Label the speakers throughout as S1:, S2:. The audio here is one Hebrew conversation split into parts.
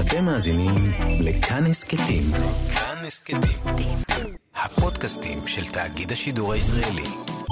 S1: אתם מאזינים לכאן הסקטים. כאן הסקטים. הפודקאסטים של תאגיד השידור הישראלי.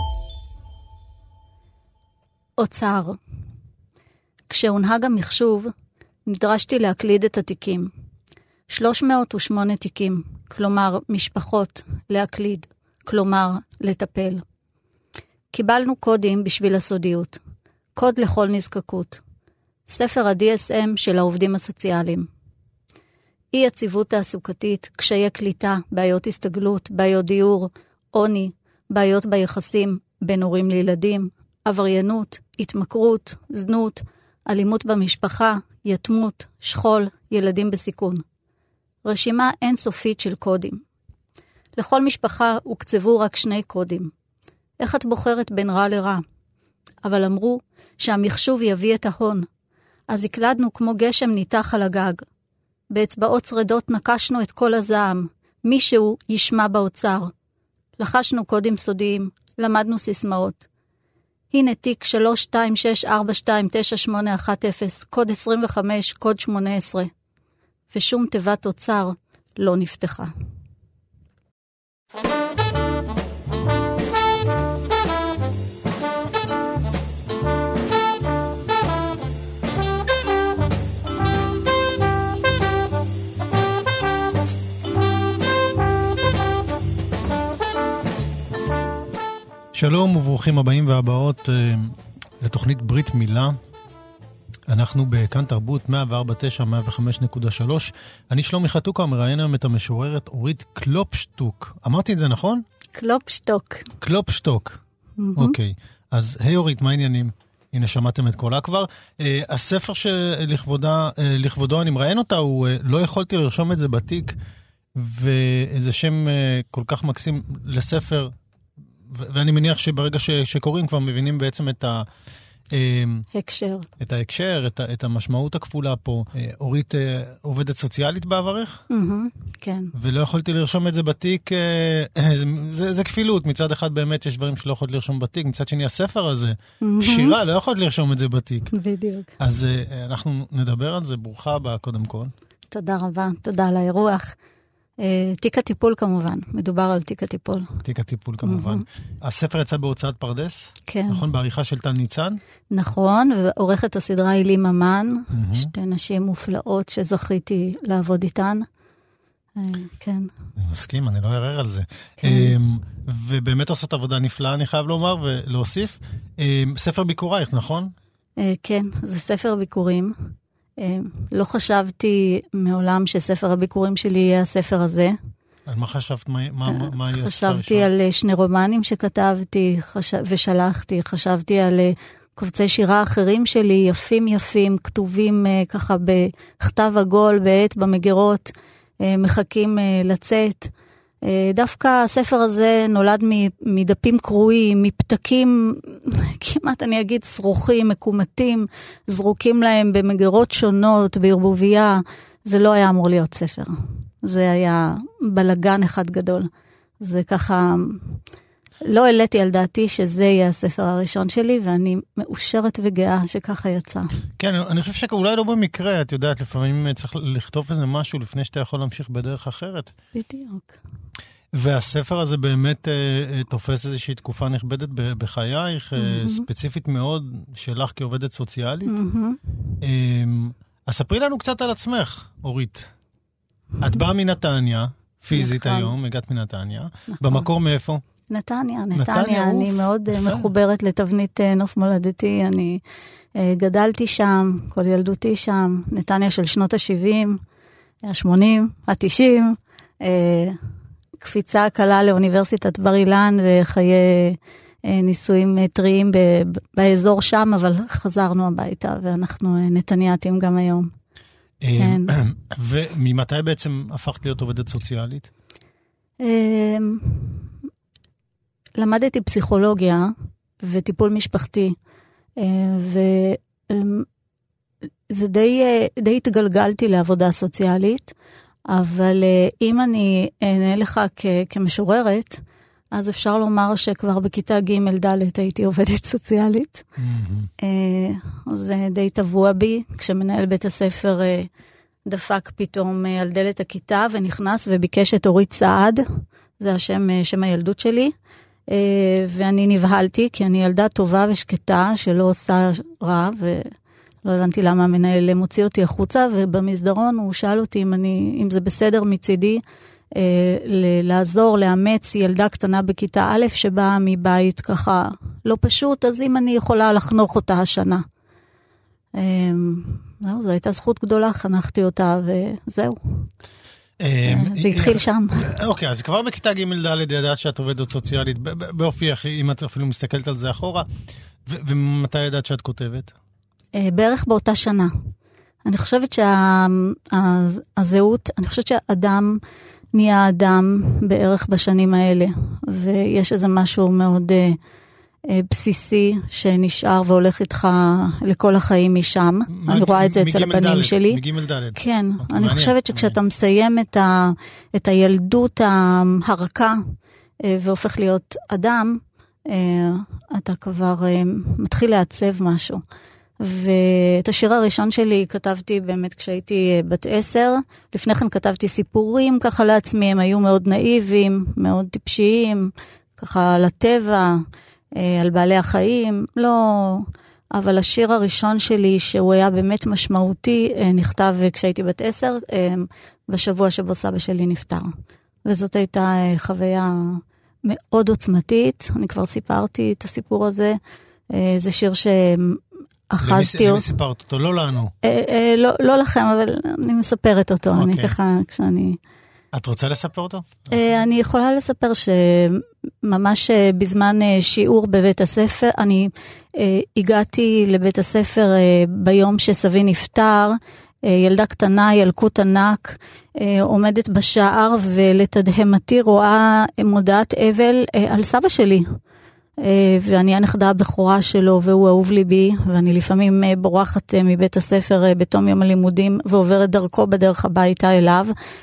S2: אוצר. כשהונהג המחשוב, נדרשתי להקליד את התיקים. 308 תיקים, כלומר משפחות, להקליד, כלומר לטפל. קיבלנו קודים בשביל הסודיות. קוד לכל נזקקות. ספר ה-DSM של העובדים הסוציאליים. אי יציבות תעסוקתית, קשיי קליטה, בעיות הסתגלות, בעיות דיור, עוני, בעיות ביחסים בין הורים לילדים, עבריינות, התמכרות, זנות, אלימות במשפחה, יתמות, שכול, ילדים בסיכון. רשימה אינסופית של קודים. לכל משפחה הוקצבו רק 2 קודים. איך את בוחרת בין רע לרע? אבל אמרו שהמחשוב יביא את ההון. אז הקלדנו כמו גשם ניתח על הגג. באצבעות שרדות נקשנו את כל הזעם. מישהו ישמע באוצר. לחשנו קודים סודיים, למדנו סיסמאות. הנה תיק 3264298810, קוד 25, קוד 18. ושום תיבת אוצר לא נפתחה.
S3: שלום וברוכים הבאים והבאות לתוכנית ברית מילה. אנחנו בכאן תרבות 104.9, 105.3. אני שלומי חתוקה, מראיין היום את המשוררת אורית קלופשטוק. אמרתי את זה נכון?
S2: קלופשטוק.
S3: קלופשטוק. אוקיי. אז היי אורית, מה העניינים? הנה שמעתם את קולה כבר. הספר שלכבודו אני מראיין אותה, הוא לא יכולתי לרשום את זה בתיק, ואיזה שם כל כך מקסים לספר, ואני מניח שברגע שקוראים כבר מבינים בעצם את
S2: הקשר.
S3: את ההקשר, את המשמעות הכפולה פה. אורית עובדת סוציאלית בעברך?
S2: כן.
S3: ולא יכולתי לרשום את זה בתיק, זה כפילות. מצד אחד באמת יש דברים שלא יכולת לרשום בתיק, מצד שני הספר הזה, שירה, לא יכולת לרשום את זה בתיק.
S2: בדיוק.
S3: אז אנחנו נדבר על זה, ברוכה הבאה קודם כל.
S2: תודה רבה, תודה על האירוח. תיק הטיפול כמובן, מדובר על תיק הטיפול.
S3: תיק הטיפול כמובן. הספר יצא בהוצאת פרדס?
S2: כן.
S3: נכון, בעריכה של טל ניצן?
S2: נכון, ועורכת הסדרה אילי ממן, 2 נשים מופלאות שזכיתי לעבוד איתן. כן.
S3: אני מסכים, אני לא אערער על זה. ובאמת עושות עבודה נפלאה, אני חייב לומר ולהוסיף. ספר ביקורייך, נכון?
S2: כן, זה ספר ביקורים. לא חשבתי מעולם שספר הביקורים שלי יהיה הספר הזה.
S3: על מה חשבת? מה
S2: חשבתי על 2 רומנים שכתבתי ושלחתי. חשבתי על קובצי שירה אחרים שלי, יפים, כתובים ככה בכתב עגול, בעת במגירות, מחכים לצאת. דווקא הספר הזה נולד מדפים קרועים, מפתקים, כמעט אני אגיד שרוכים, מקומטים, זרוקים להם במגירות שונות, בערבוביה. זה לא היה אמור להיות ספר. זה היה בלגן אחד גדול. זה ככה, לא העליתי על דעתי שזה יהיה הספר הראשון שלי, ואני מאושרת וגאה שככה יצא.
S3: כן, אני חושב שאולי לא במקרה, את יודעת, לפעמים צריך לכתוב איזה משהו לפני שאתה יכול להמשיך בדרך אחרת.
S2: בדיוק.
S3: והספר הזה באמת תופס איזושהי תקופה נכבדת בחייך, ספציפית מאוד, שלך כעובדת סוציאלית. אז ספרי לנו קצת על עצמך, אורית. את באה מנתניה, פיזית היום, הגעת מנתניה. במקור מאיפה?
S2: נתניה. אני מאוד מחוברת לתבנית נוף מולדתי. אני גדלתי שם, כל ילדותי שם. נתניה של שנות ה-70, ה-80, ה-90. קפיצה קלה לאוניברסיטת בר אילן וחיי ניסויים טריים באזור שם, אבל חזרנו הביתה ואנחנו נתניאתים גם היום. כן.
S3: וממתי בעצם הפכת להיות עובדת סוציאלית?
S2: למדתי פסיכולוגיה וטיפול משפחתי, וזה די התגלגלתי לעבודה סוציאלית, אבל אם אני אענה לך כמשוררת, אז אפשר לומר שכבר בכיתה ג' ד' הייתי עובדת סוציאלית. זה די טבוע בי, כשמנהל בית הספר דפק פתאום על דלת הכיתה ונכנס וביקש את אורית סעד, זה שם הילדות שלי, ואני נבהלתי, כי אני ילדה טובה ושקטה, שלא עושה רע, ולא הבנתי למה המנהל מוציא אותי החוצה, ובמסדרון הוא שאל אותי אם זה בסדר מצידי, לעזור, לאמץ ילדה קטנה בכיתה א', שבאה מבית ככה לא פשוט, אז אם אני יכולה לחנוך אותה השנה. זו הייתה זכות גדולה, חנכתי אותה, וזהו. זה התחיל שם.
S3: אוקיי, אז כבר בכיתה ג' ד' ידעת שאת עובדת סוציאלית, באופי, אם את אפילו מסתכלת על זה אחורה, ומתי ידעת שאת כותבת?
S2: בערך באותה שנה. אני חושבת שהזהות, אני חושבת שהאדם נהיה אדם בערך בשנים האלה, ויש איזה משהו מאוד בסיסי שנשאר והולך איתך לכל החיים משם. אני רואה את זה אצל הבנים שלי.
S3: מגימל ד'.
S2: כן, אני חושבת שכשאתה מסיים את הילדות הרכה והופך להיות אדם, אתה כבר מתחיל לעצב משהו. ואת השיר הראשון שלי כתבתי באמת כשהייתי בת 10, לפני כן כתבתי סיפורים ככה לעצמי, הם היו מאוד נאיביים, מאוד טיפשיים, ככה על הטבע, על בעלי החיים, לא, אבל השיר הראשון שלי שהוא היה באמת משמעותי, נכתב כשהייתי בת 10, בשבוע שבו סבא שלי נפטר. וזאת הייתה חוויה מאוד עוצמתית, אני כבר סיפרתי את הסיפור הזה, זה שיר אחזתי.
S3: למי סיפרת אותו? לא לנו.
S2: לא לכם, אבל אני מספרת אותו. אני ככה, כשאני...
S3: את רוצה לספר אותו?
S2: אני יכולה לספר שממש בזמן שיעור בבית הספר, אני הגעתי לבית הספר ביום שסבי נפטר, ילדה קטנה, ילקוט ענק, עומדת בשער, ולתדהמתי רואה מודעת אבל על סבא שלי. ואני הנכדה הבכורה שלו, והוא אהוב ליבי, ואני לפעמים בורחת מבית הספר בתום יום הלימודים, ועוברת דרכו בדרך הביתה אליו,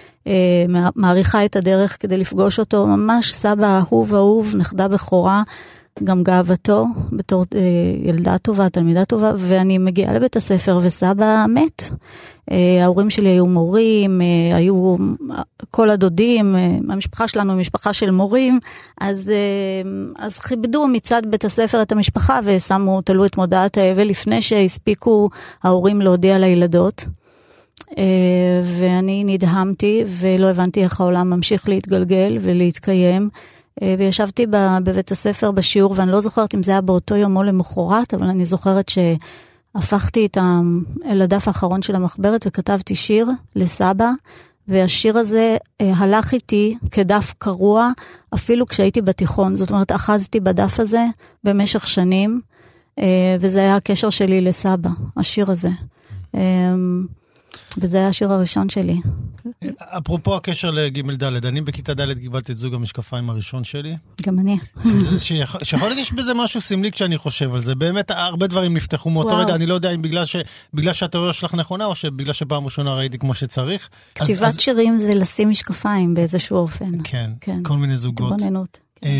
S2: מעריכה את הדרך כדי לפגוש אותו, ממש סבא אהוב, נכדה בכורה, גם גאוותו, בתור ילדה טובה, תלמידה טובה, ואני מגיעה לבית הספר, וסבא מת. ההורים שלי היו מורים, היו כל הדודים, המשפחה שלנו היא משפחה של מורים, אז כיבדו מצד בית הספר את המשפחה, תלו את מודעת האבל לפני שהספיקו ההורים להודיע לילדות. ואני נדהמתי, ולא הבנתי איך העולם ממשיך להתגלגל ולהתקיים, וישבתי בבית הספר בשיעור, ואני לא זוכרת אם זה היה באותו יום או למחרת, אבל אני זוכרת שהפכתי אל הדף האחרון של המחברת, וכתבתי שיר לסבא, והשיר הזה הלך איתי כדף קרוע, אפילו כשהייתי בתיכון. זאת אומרת, אחזתי בדף הזה במשך שנים, וזה היה הקשר שלי לסבא, השיר הזה. וזה היה השיר הראשון שלי.
S3: אפרופו הקשר לג' ד', אני בכיתה ד' קיבלתי את זוג המשקפיים הראשון שלי.
S2: גם אני.
S3: שיכול להיות יש בזה משהו סמלי כשאני חושב על זה. באמת הרבה דברים נפתחו מאותו רגע, אני לא יודע אם בגלל שהתיאוריה שלך נכונה, או שבגלל שפעם ראשונה ראיתי כמו שצריך.
S2: כתיבת שירים זה לשים משקפיים באיזשהו אופן.
S3: כן, כל מיני זוגות.
S2: תבוננות.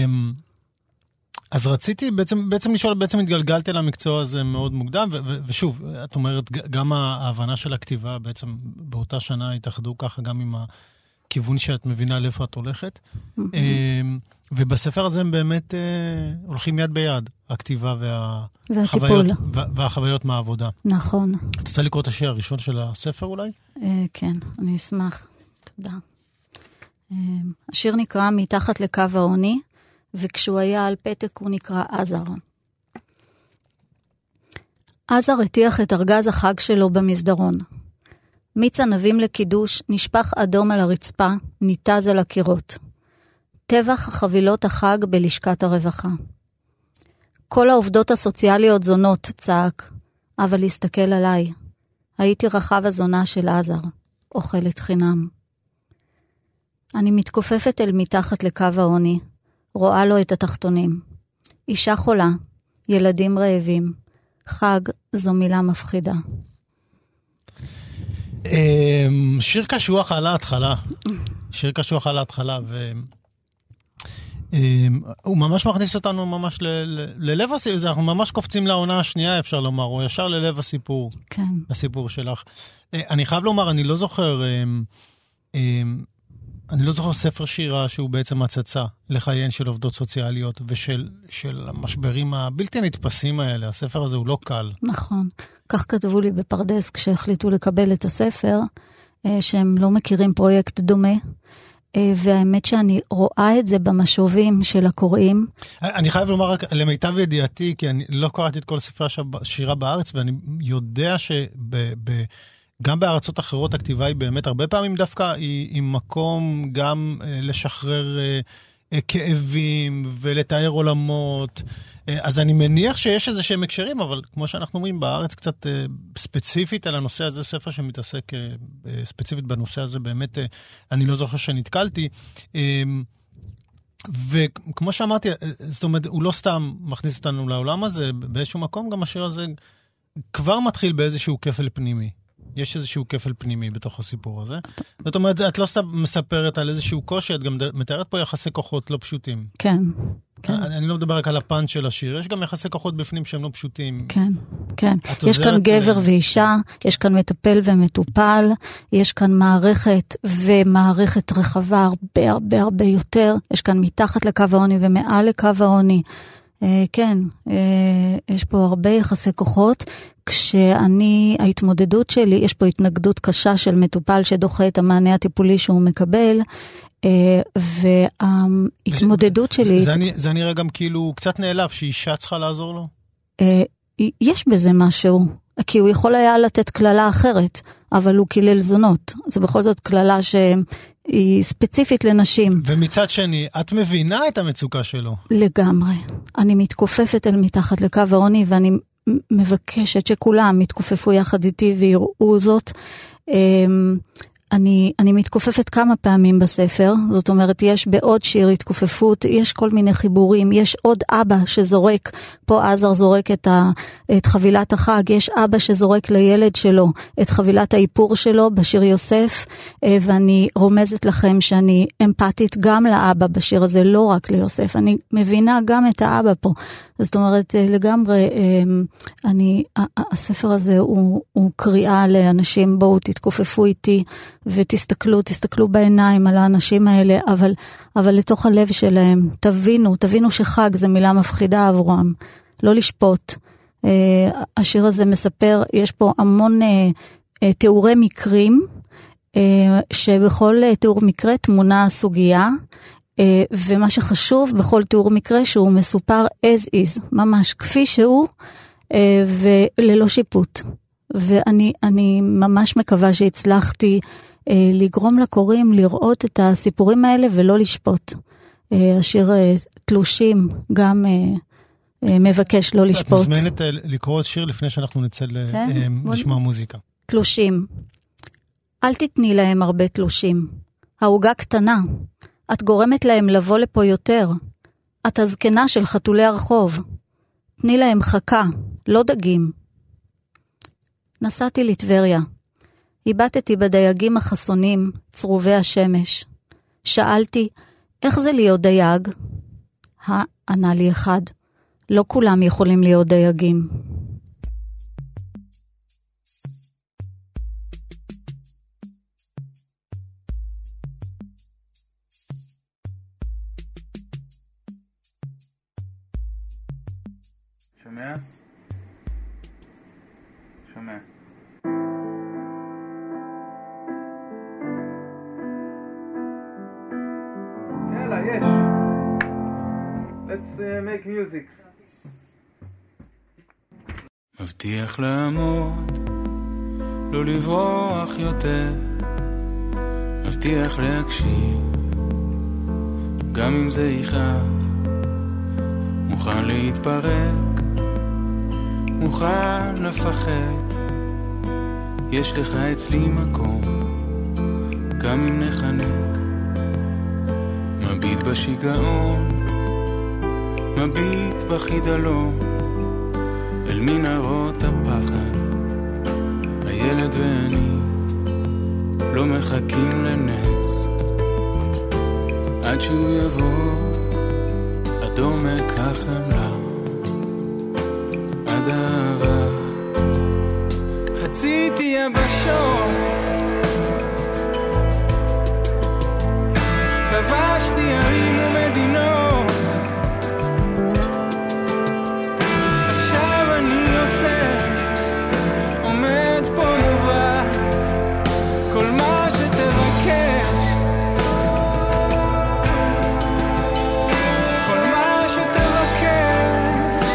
S3: אז רציתי בעצם לשאול, בעצם התגלגלתי למקצוע הזה מאוד מוקדם, ושוב, את אומרת, גם ההבנה של הכתיבה, בעצם באותה שנה התאחדו ככה גם עם הכיוון שאת מבינה לאיפה את הולכת, ובספר הזה הם באמת הולכים יד ביד, הכתיבה והחוויות מהעבודה.
S2: נכון.
S3: את רוצה לקרוא את השיר הראשון של הספר אולי?
S2: כן, אני אשמח. תודה. השיר נקרא מתחת לקו העוני, וכשהוא היה על פתק הוא נקרא עזר. עזר הטיח את ארגז החג שלו במסדרון. מיץ ענבים לקידוש נשפך אדום על הרצפה, ניתז על הקירות. טבח חבילות החג בלשכת הרווחה. כל העובדות הסוציאליות זונות, צעק, אבל להסתכל עליי. הייתי רחב הזונה של עזר, אוכלת חינם. אני מתכופפת אל מתחת לקו העוני, רואה לו את התחתונים. אישה חולה, ילדים רעבים. חג זו מילה מפחידה.
S3: שיר קשוח על ההתחלה. שיר קשוח על ההתחלה. הוא ממש מכניס אותנו ממש ללב הסיפור, אנחנו ממש קופצים לעונה השנייה, אפשר לומר, או ישר ללב הסיפור,
S2: כן.
S3: הסיפור שלך. אני חייב לומר, אני לא זוכר ספר שירה שהוא בעצם הצצה לחייהן של עובדות סוציאליות ושל המשברים הבלתי נתפסים האלה. הספר הזה הוא לא קל.
S2: נכון. כך כתבו לי בפרדס כשהחליטו לקבל את הספר, שהם לא מכירים פרויקט דומה, והאמת שאני רואה את זה במשובים של הקוראים.
S3: אני חייב לומר רק למיטב ידיעתי, כי אני לא קראתי את כל ספרי השירה בארץ, ואני יודע גם בארצות אחרות הכתיבה היא באמת הרבה פעמים דווקא היא מקום גם לשחרר כאבים ולתאר עולמות. אז אני מניח שיש איזה שהם הקשרים, אבל כמו שאנחנו אומרים בארץ קצת ספציפית על הנושא הזה, ספר שמתעסק ספציפית בנושא הזה, באמת אני לא זוכר שנתקלתי. וכמו שאמרתי, זאת אומרת, הוא לא סתם מכניס אותנו לעולם הזה, באיזשהו מקום גם השיר הזה כבר מתחיל באיזשהו כפל פנימי. יש איזשהו כפל פנימי בתוך הסיפור הזה. זאת אומרת, את לא סתם מספרת על איזשהו קושי, את גם מתארת פה יחסי כוחות לא פשוטים.
S2: כן, כן.
S3: אני לא מדבר רק על הפן של השיר, יש גם יחסי כוחות בפנים שהם לא פשוטים.
S2: כן, כן. יש כאן גבר ואישה, יש כאן מטפל ומטופל, יש כאן מערכת ומערכת רחבה הרבה הרבה הרבה יותר, יש כאן מתחת לקו העוני ומעל לקו העוני. כן, יש פה הרבה יחסי כוחות, ההתמודדות שלי, יש פה התנגדות קשה של מטופל שדוחה את המענה הטיפולי שהוא מקבל, וההתמודדות שלי...
S3: זה נראה גם כאילו קצת נעלב, שאישה צריכה לעזור לו?
S2: יש בזה משהו, כי הוא יכול היה לתת כללה אחרת, אבל הוא קילל זונות. זה בכל זאת כללה שהיא ספציפית לנשים.
S3: ומצד שני, את מבינה את המצוקה שלו? לגמרי.
S2: אני מתכופפת אל מתחת לקו העוני, ואני מבקשת שכולם יתכופפו יחד איתי ויראו זאת. אני מתכופפת כמה פעמים בספר, זאת אומרת, יש בעוד שיר התכופפות, יש כל מיני חיבורים, יש עוד אבא שזורק, פה עזר זורק את חבילת החג, יש אבא שזורק לילד שלו את חבילת האיפור שלו בשיר יוסף, ואני רומזת לכם שאני אמפתית גם לאבא בשיר הזה, לא רק ליוסף, אני מבינה גם את האבא פה, זאת אומרת, לגמרי, הספר הזה הוא קריאה לאנשים, בואו תתכופפו איתי, ותסתכלו בעיניים על האנשים האלה, אבל לתוך הלב שלהם, תבינו שחג זה מילה מפחידה עבורם, לא לשפוט. השיר הזה מספר, יש פה המון תיאורי מקרים, שבכל תיאור מקרה תמונה סוגיה, ומה שחשוב בכל תיאור מקרה שהוא מסופר as is, ממש כפי שהוא, וללא שיפוט. ואני ממש מקווה שהצלחתי לגרום לקוראים לראות את הסיפורים האלה ולא לשפוט. השיר תלושים גם מבקש לא לשפוט.
S3: את מוזמנת לקרוא את שיר לפני שאנחנו נצא לשמוע מוזיקה.
S2: תלושים. אל תתני להם הרבה תלושים. העוגה קטנה. את גורמת להם לבוא לפה יותר. את הזקנה של חתולי הרחוב. תני להם חכה, לא דגים. נסעתי לטבריה. היבטתי בדייגים החסונים, צרובי השמש. שאלתי, איך זה להיות דייג? ענה לי אחד, לא כולם יכולים להיות דייגים.
S4: שומע? שומע. יאללה, יש. Let's make music. מבטיח לעמוד, לא לברוח יותר. מבטיח להקשיב, גם אם זה יכאב. מוכן להתפרק, מוכן לפחד. יש לך אצלי מקום, גם אם נחנק. מביט בשיגעון, מביט בחידלון, אל מנהרות הפחד. הילד ואני לא מחכים לנס, עד שהוא יבוא עד עומק החמלה, עד אהבה. חציתי יבשות, כבשתי ערים ומדינות, עכשיו אני יוצא, עומד פה מובס, כל מה שתבקש, כל מה שתבקש,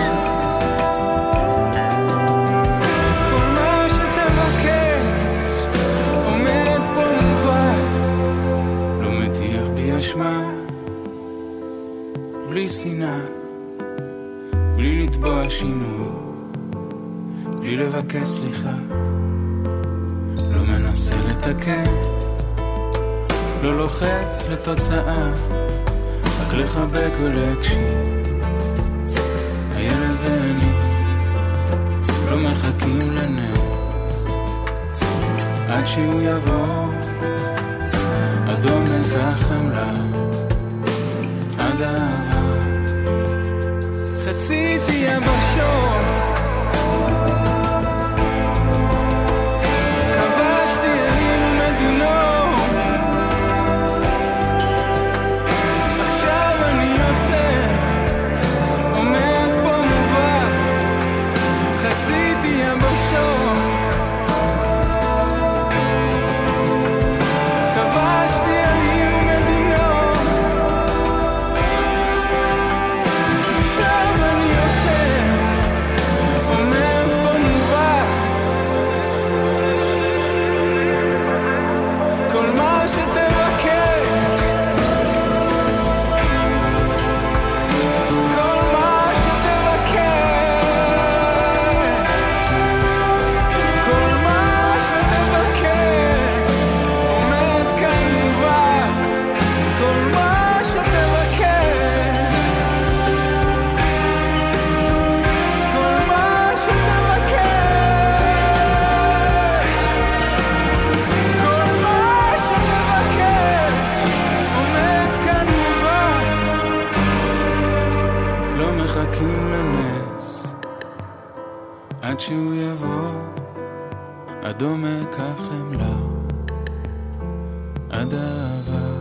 S4: כל מה שתבקש, עומד פה מובס, לא מטיח בי אשמה, בלי שנאה, בלי לתבוע שינוי, בלי לבקש סליחה, לא מנסה לתקן, לא לוחץ לתוצאה, רק לחבק ולהקשיב. הילד ואני לא מחכים לנס, עד שהוא יבוא, עד עומק החמלה, עד אהבה. חציתי יבשות, כבשתי ערים ומדינות, עכשיו אני יוצא, עומד פה מובס, חציתי יבשות, כבשתי ערים ומדינות, עכשיו אני יוצא, עומד פה מובס, כל מה שתבקש, כל מה שתבקש, כל מה שתבקש, עומד כאן מובס, כל מה שתבקש, כל מה שתבקש, כל מה שתבקש, עומד כאן מובס, לא מחכים לנס, עד שהוא יבוא, עד עומק החמלה, עד אהבה.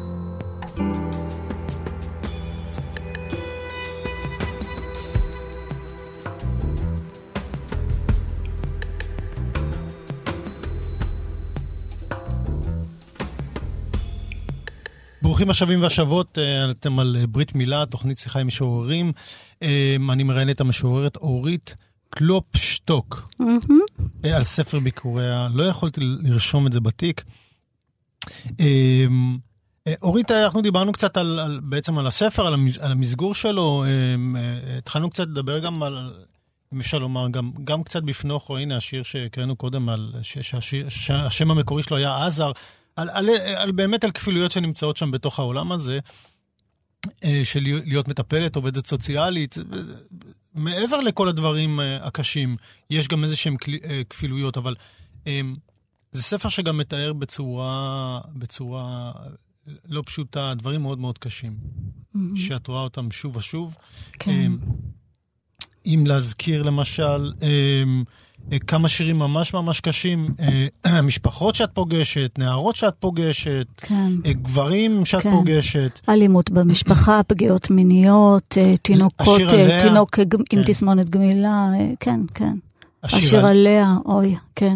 S3: ברוכים השבים והשבות, אתם על ברית מילה, תוכנית שיחה עם משוררים. אני מראיין את המשוררת אורית קלופשטוק על ספר ביקוריה. לא יכולתי לרשום את זה בתיק. אורית, אנחנו דיברנו קצת בעצם על הספר, על המסגור שלו. התחלנו קצת לדבר גם על, אם אפשר לומר, גם קצת בפנוכו. הנה השיר שקראנו קודם, שהשם המקורי שלו היה עזר, על באמת על כפילויות שנמצאות שם בתוך העולם הזה, של להיות מטפלת, עובדת סוציאלית. מעבר לכל הדברים הקשים, יש גם איזה שהם כפילויות, אבל זה ספר שגם מתאר בצורה לא פשוטה, דברים מאוד מאוד קשים, שאת רואה אותם שוב ושוב.
S2: כן.
S3: אם להזכיר למשל, כמה שירים ממש ממש קשים, משפחות שאת פוגשת, נערות שאת פוגשת,
S2: כן.
S3: גברים שאת פוגשת.
S2: אלימות במשפחה, פגיעות מיניות, תינוק עם תסמונת גמילה, כן, כן. השיר עליה, אוי, כן.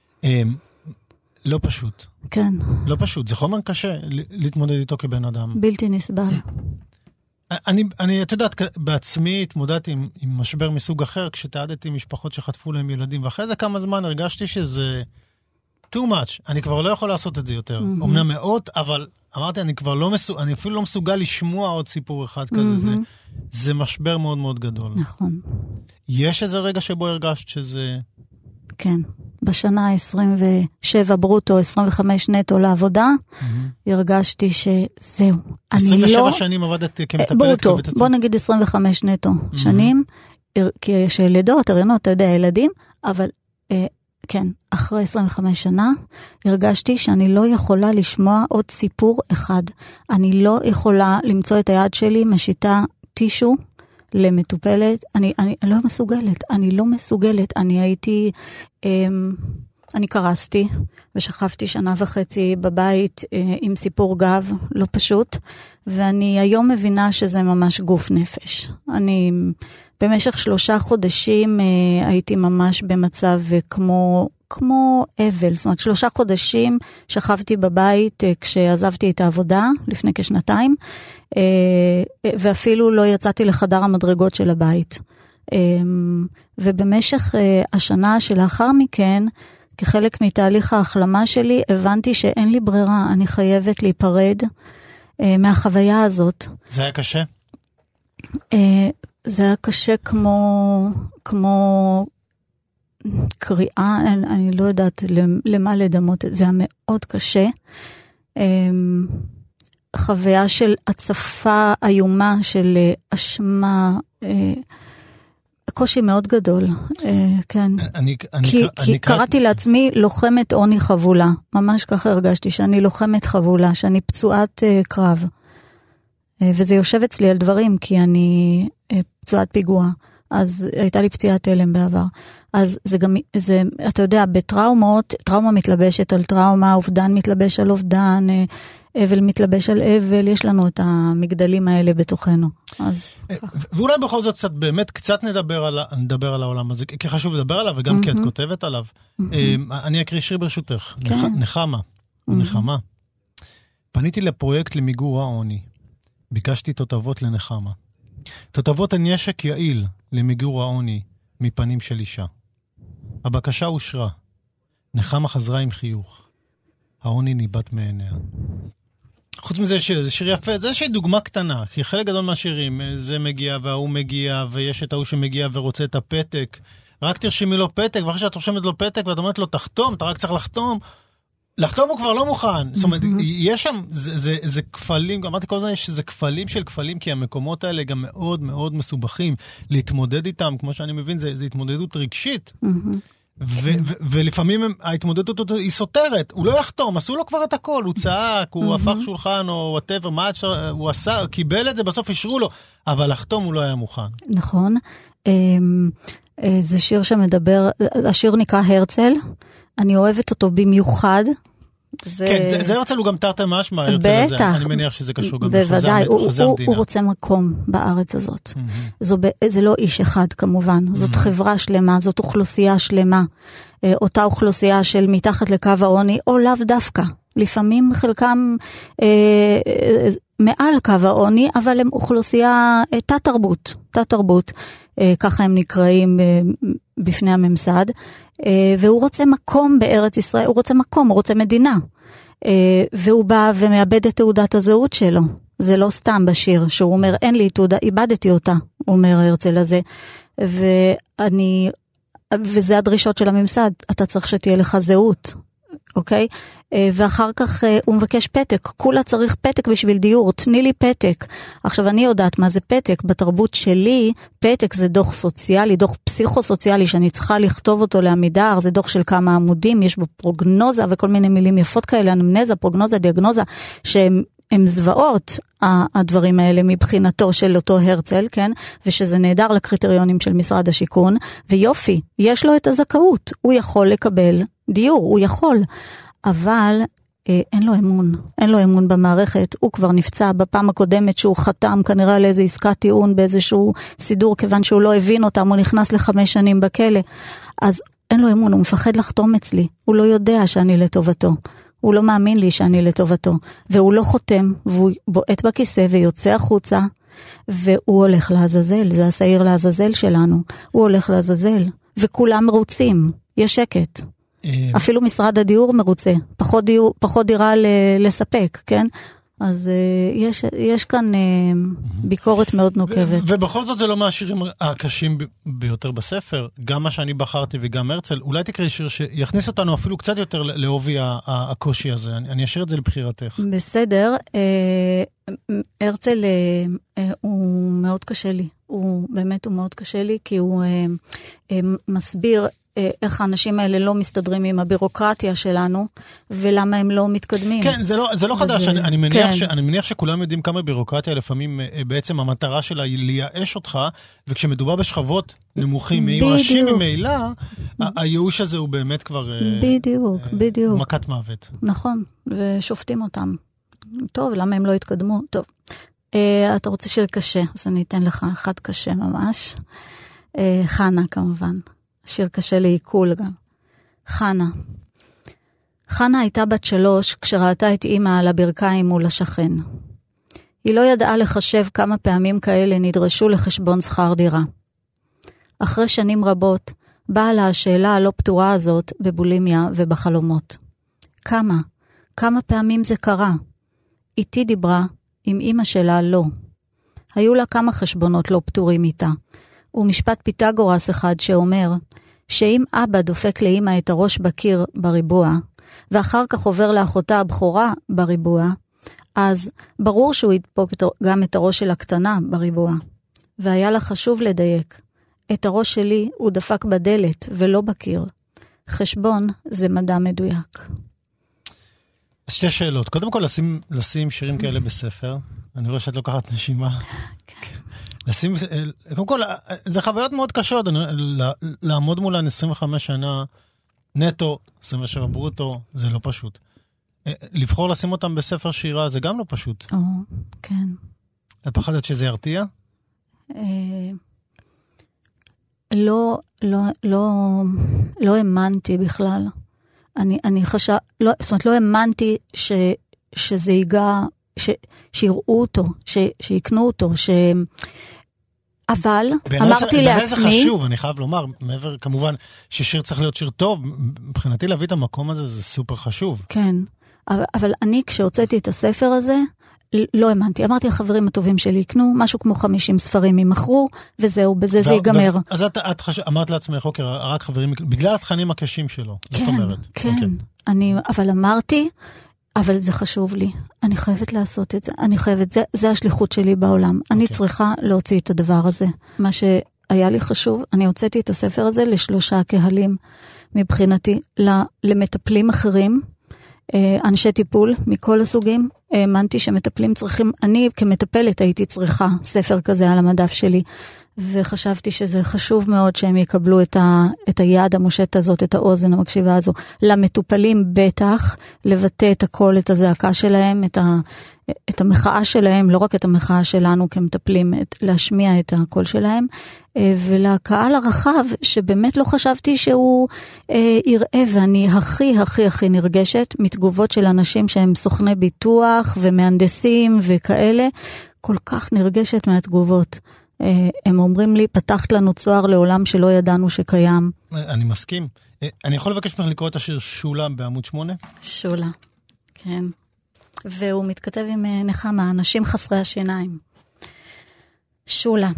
S3: לא פשוט.
S2: כן.
S3: לא פשוט, זה חומר קשה להתמודד איתו כבן אדם.
S2: בלתי נסבל.
S3: אני, את יודעת, בעצמי התמודדתי עם משבר מסוג אחר, כשתעדתי משפחות שחטפו להם ילדים, ואחרי זה כמה זמן הרגשתי שזה too much, אני כבר לא יכול לעשות את זה יותר. אמנם מאות, אבל אמרתי, אני אפילו לא מסוגל לשמוע עוד סיפור אחד כזה, זה משבר מאוד מאוד גדול.
S2: נכון.
S3: יש איזה רגע שבו הרגשת שזה...
S2: כן. בשנה 27 ברוטו, 25 נטו לעבודה, הרגשתי שזהו.
S3: 27 שנים עבדתי כמטפלת.
S2: ברוטו, בוא נגיד 25 נטו שנים, כי יש לידות, הריונות, אתה יודע, ילדים, אבל כן, אחרי 25 שנה, הרגשתי שאני לא יכולה לשמוע עוד סיפור אחד. אני לא יכולה למצוא את היד שלי משיטה טישו למטופלת, אני לא מסוגלת, אני הייתי, אני קרסתי, ושכבתי 1.5 שנה בבית עם סיפור גב, לא פשוט, ואני היום מבינה שזה ממש גוף נפש. אני במשך 3 חודשים הייתי ממש במצב כמו אבל, זאת אומרת 3 חודשים שכבתי בבית כשעזבתי את העבודה לפני כ2 ואפילו לא יצאתי לחדר המדרגות של הבית. ובמשך השנה שלאחר מכן, כחלק מתהליך ההחלמה שלי, הבנתי שאין לי ברירה, אני חייבת להיפרד מהחוויה הזאת.
S3: זה היה קשה?
S2: זה היה קשה כמו קריאה, אני לא יודעת למה לדמות, זה היה מאוד קשה. חוויה של הצפה איומה, של אשמה, קושי מאוד גדול, כן. כי קראתי לעצמי לוחמת עוני חבולה, ממש ככה הרגשתי, שאני לוחמת חבולה, שאני פצועת קרב. וזה יושב אצלי על דברים, כי אני פצועת פיגוע. אז הייתה לי פציעת הלם בעבר. אז זה גם, אתה יודע, בטראומות, טראומה מתלבשת על טראומה, אובדן מתלבש על אובדן, אבל מתלבש על אבל, יש לנו את המגדלים האלה בתוכנו. אז
S3: ואולי בכל זאת באמת קצת נדבר על העולם הזה, כי חשוב לדבר עליו, וגם כי את כותבת עליו. אני אקריא שיר ברשותך, נחמה. פניתי לפרויקט למיגור העוני, ביקשתי תותבות לנחמה. תותבות הן נשק יעיל למיגור העוני מפנים של אישה. הבקשה אושרה. נחמה חזרה עם חיוך. העוני ניבט מעיניה. חוץ מזה זה שיר יפה, זה איזושהי דוגמה קטנה, כי חלק גדול מהשירים, זה מגיע והוא מגיע, ויש את ההוא שמגיע ורוצה את הפתק. רק תרשימי לו פתק, ואחרי שאת רושמת לו פתק ואת אומרת לו תחתום, אתה רק צריך לחתום. לחתום הוא כבר לא מוכן. זאת אומרת, יש שם, זה כפלים, אמרתי כל הזמן שזה כפלים של כפלים, כי המקומות האלה גם מאוד מאוד מסובכים. להתמודד איתם, כמו שאני מבין, זה התמודדות רגשית. ולפעמים ההתמודדות היא סותרת. הוא לא יחתום, עשו לו כבר את הכל. הוא צעק, הוא הפך שולחן או whatever, מה הוא עשה, קיבל את זה, בסוף אישרו לו. אבל לחתום הוא לא היה מוכן.
S2: נכון. זה שיר שמדבר, השיר נקרא הרצל. אני אוהבת אותו במיוחד.
S3: כן, זה הרצל הוא גם תרתי משמע, הרצל הזה. אני מניח שזה קשור גם בחוזה המדינה.
S2: הוא רוצה מקום בארץ הזאת. זה לא איש אחד כמובן, זאת חברה שלמה, זאת אוכלוסייה שלמה. אותה אוכלוסייה של מתחת לקו העוני, או לאו דווקא. לפעמים חלקם מעל קו העוני, אבל הם אוכלוסייה תת-תרבות. ככה הם נקראים בפני הממסד, והוא רוצה מקום בארץ ישראל, הוא רוצה מדינה, והוא בא ומאבד את תעודת הזהות שלו. זה לא סתם בשיר, שהוא אומר, אין לי תעודה, איבדתי אותה, אומר הרצל הזה, וזה הדרישות של הממסד, אתה צריך שתהיה לך זהות, אוקיי? ואחר כך הוא מבקש פתק, כולה צריך פתק בשביל דיור, תני לי פתק. עכשיו אני יודעת מה זה פתק, בתרבות שלי פתק זה דוח סוציאלי, דוח פסיכוסוציאלי שאני צריכה לכתוב אותו לעמידר, זה דוח של כמה עמודים, יש בו פרוגנוזה וכל מיני מילים יפות כאלה, אנמנזה, פרוגנוזה, דיאגנוזה, שהם זוועות הדברים האלה מבחינתו של אותו הרצל, כן? ושזה נהדר לקריטריונים של משרד השיכון, ויופי, יש לו את הזכאות, הוא יכול לקבל דיור, הוא יכול, אבל אין לו אמון במערכת, הוא כבר נפצע בפעם הקודמת שהוא חתם כנראה על איזו עסקת טיעון באיזשהו סידור, כיוון שהוא לא הבין אותם, הוא נכנס ל5 שנים בכלא, אז אין לו אמון, הוא מפחד לחתום אצלי, הוא לא יודע שאני לטובתו, הוא לא מאמין לי שאני לטובתו, והוא לא חותם, והוא בועט בכיסא ויוצא החוצה, והוא הולך לעזאזל, זה השעיר לעזאזל שלנו, הוא הולך לעזאזל, וכולם מרוצים, יש שקט. אפילו משרד הדיור מרוצה, פחות דירה לספק, כן? אז יש כאן ביקורת מאוד נוקבת.
S3: ובכל זאת זה לא מהשירים הקשים ביותר בספר, גם מה שאני בחרתי וגם הרצל, אולי תקראי שיר שיכניס אותנו אפילו קצת יותר לעובי הקושי הזה, אני אשאיר את זה לבחירתך.
S2: בסדר, הרצל הוא מאוד קשה לי, הוא באמת הוא מאוד קשה לי, כי הוא מסביר איך האנשים האלה לא מסתדרים עם הבירוקרטיה שלנו, ולמה הם לא מתקדמים.
S3: כן, זה לא חדש, אני מניח שכולם יודעים כמה בירוקרטיה, לפעמים בעצם המטרה שלה היא לייאש אותך, וכשמדובר בשכבות נמוכים, מיואשים ממילא, הייאוש הזה הוא באמת כבר
S2: בדיוק.
S3: מכת מוות.
S2: נכון, ושופטים אותם. טוב, למה הם לא התקדמו? טוב. אתה רוצה שיר קשה, אז אני אתן לך אחד קשה ממש. חנה כמובן. שיר קשה לעיכול גם. חנה הייתה בת 3 כשראתה את אמא על הברכיים מול השכן. היא לא ידעה לחשב כמה פעמים כאלה נדרשו לחשבון שכר דירה. אחרי שנים רבות, באה לה השאלה הלא פתורה הזאת בבולימיה ובחלומות. כמה פעמים זה קרה? איתי דיברה, עם אמא שלה לא. היו לה כמה חשבונות לא פתורים איתה. ומשפט פיתגורס אחד שאומר, שאם אבא דופק לאמא את הראש בקיר בריבוע, ואחר כך עובר לאחותה הבכורה בריבוע, אז ברור שהוא ידפוק גם את הראש של הקטנה בריבוע. והיה לה חשוב לדייק. את הראש שלי הוא דפק בדלת ולא בקיר. חשבון זה מדע מדויק.
S3: שתי שאלות. קודם כל, לשים שירים כאלה בספר. אני רואה שאת לוקחת נשימה. קודם כל, זה חוויות מאוד קשות. לעמוד מולן 25 שנה נטו, 27 ברוטו, זה לא פשוט. לבחור לשים אותם בספר שירה, זה גם לא פשוט.
S2: כן.
S3: את פחדת שזה ירתיע?
S2: לא האמנתי בכלל. זאת אומרת, לא האמנתי שזה ייגע, שיראו אותו, שיקנו אותו, אבל אמרתי לעצמי...
S3: זה חשוב, אני חייב לומר, מעבר כמובן ששיר צריך להיות שיר טוב, מבחינתי להביא את המקום הזה, זה סופר חשוב.
S2: כן, אבל אני כשהוצאתי את הספר הזה, לא האמנתי. אמרתי, החברים הטובים שלי יקנו, משהו כמו 50 ספרים ימכרו, וזהו, בזה זה ייגמר.
S3: אז את אמרת לעצמך, אוקיי, רק חברים, בגלל התכנים הקשים שלו, זאת אומרת.
S2: כן, אבל אמרתי, אבל זה חשוב לי. אני חייבת לעשות את זה. אני חייבת, זה השליחות שלי בעולם. אני צריכה להוציא את הדבר הזה. מה שהיה לי חשוב, אני הוצאתי את הספר הזה ל3 קהלים, מבחינתי, למטפלים אחרים, אנשי טיפול מכל הסוגים, האמנתי שמטפלים צריכים, אני כמטפלת הייתי צריכה ספר כזה על המדף שלי, וחשבתי שזה חשוב מאוד שהם יקבלו את היד המושט הזאת, את האוזן המקשיבה הזו, למטופלים בטח, לבטא את הקול, את הזעקה שלהם, את המחאה שלהם, לא רק את המחאה שלנו כמטפלים, להשמיע את הקול שלהם, ולקהל הרחב, שבאמת לא חשבתי שהוא יראה, ואני הכי נרגשת, מתגובות של אנשים שהם סוכני ביטוח, ומהנדסים וכאלה, כל כך נרגשת מהתגובות. הם אומרים לי, פתחת לנו צוהר לעולם שלא ידענו שקיים.
S3: אני מסכים. אני יכול לבקש ממך לקרוא את השיר שולה בעמוד 8?
S2: שולה, כן. והוא מתכתב עם נחמה, אנשים חסרי השיניים. שולה.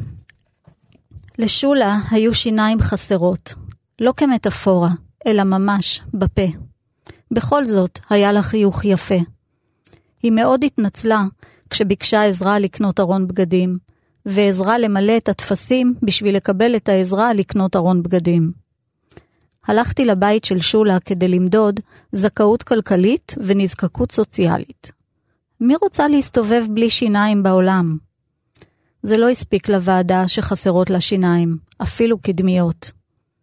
S2: לשולה היו שיניים חסרות, לא כמטאפורה, אלא ממש בפה. בכל זאת היה לה חיוך יפה. היא מאוד התנצלה כשביקשה עזרה לקנות ארון בגדים, ועזרה למלא את התפסים בשביל לקבל את העזרה לקנות ארון בגדים. הלכתי לבית של שולה כדי למדוד זכאות כלכלית ונזקקות סוציאלית. מי רוצה להסתובב בלי שיניים בעולם? זה לא הספיק לוועדה שחסרות לה שיניים, אפילו קדמיות.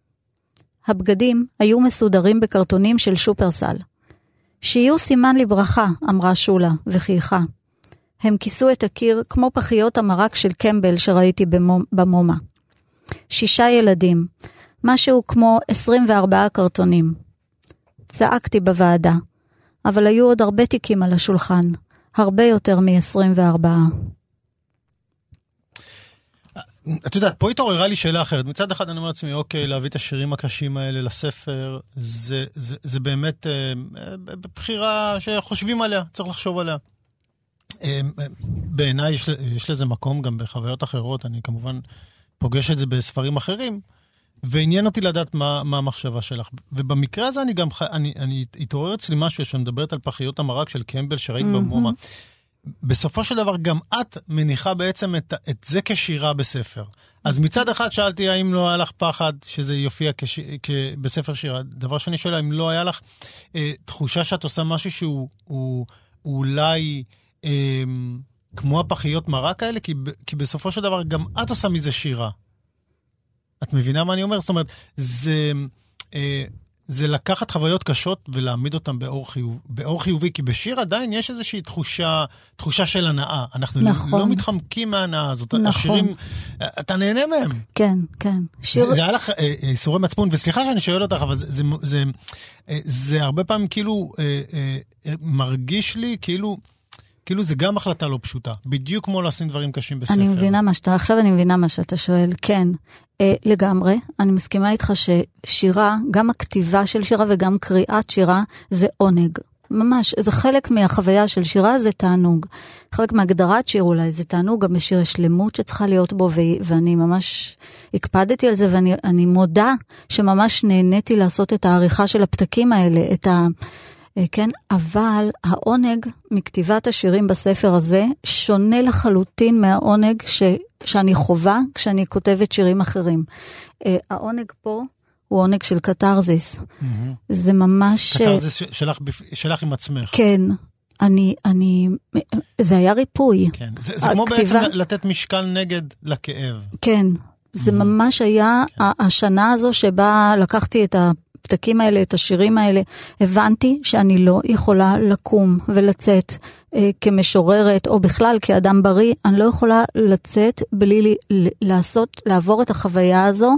S2: הבגדים היו מסודרים בקרטונים של שופרסל. שיהיו סימן לברכה, אמרה שולה וחייכה. הם כיסו את הקיר כמו פחיות המרק של קמבל שראיתי במומה. 6 ילדים, משהו כמו 24 קרטונים. צעקתי בוועדה, אבל היו עוד הרבה תיקים על השולחן, הרבה יותר מ-24.
S3: את יודעת, פה התעוררה לי שאלה אחרת. מצד אחד אני אומר לעצמי, אוקיי, להביא את השירים הקשים האלה לספר, זה באמת בחירה שחושבים עליה, צריך לחשוב עליה. בעיניי יש לזה מקום גם בחוויות אחרות, אני כמובן פוגש את זה בספרים אחרים, ועניין אותי לדעת מה המחשבה שלך. ובמקרה הזה אני גם, אני התעורר אצלי משהו שמדברת על פחיות המרק של קמבל שראית במומה. בסופו של דבר גם את מניחה בעצם את זה כשירה בספר. אז מצד אחד שאלתי האם לא היה לך פחד שזה יופיע בספר שירה. דבר שני שואל, האם לא היה לך תחושה שאת עושה משהו שהוא אולי כמו הפחיות מרק האלה, כי בסופו של דבר גם את עושה מזה שירה. את מבינה מה אני אומר? זאת אומרת, זה לקחת חוויות קשות ולהעמיד אותן באור חיובי, כי בשיר עדיין יש איזושהי תחושה של הנאה. אנחנו לא מתחמקים מההנאה הזאת. השירים, אתה נהנה מהם.
S2: כן, כן.
S3: זה היה לך איסורי מצפון, וסליחה שאני שואל אותך, אבל זה הרבה פעמים כאילו מרגיש לי כאילו זה גם החלטה לא פשוטה, בדיוק כמו לשים דברים קשים בספר.
S2: אני מבינה עכשיו אני מבינה מה שאתה שואל, כן, לגמרי, אני מסכימה איתך ששירה, גם הכתיבה של שירה וגם קריאת שירה, זה עונג, ממש, זה חלק מהחוויה של שירה, זה תענוג, חלק מהגדרת שיר אולי, זה תענוג, גם בשיר השלמות שצריכה להיות בו, ואני ממש הקפדתי על זה, ואני מודה שממש נהניתי לעשות את העריכה של הפתקים האלה, כן, אבל העונג מכתיבת השירים בספר הזה שונה לחלוטין מהעונג שאני חובה כשאני כותבת שירים אחרים. העונג פה הוא עונג של קטרזיס. זה ממש...
S3: קטרזיס שלך עם עצמך.
S2: כן, זה היה ריפוי.
S3: כן. זה כמו בעצם לתת משקל נגד לכאב.
S2: כן, זה ממש היה השנה הזו שבה לקחתי את הפתקים האלה, את השירים האלה, הבנתי שאני לא יכולה לקום ולצאת כמשוררת, או בכלל כאדם בריא, אני לא יכולה לצאת בלי לעבור את החוויה הזו,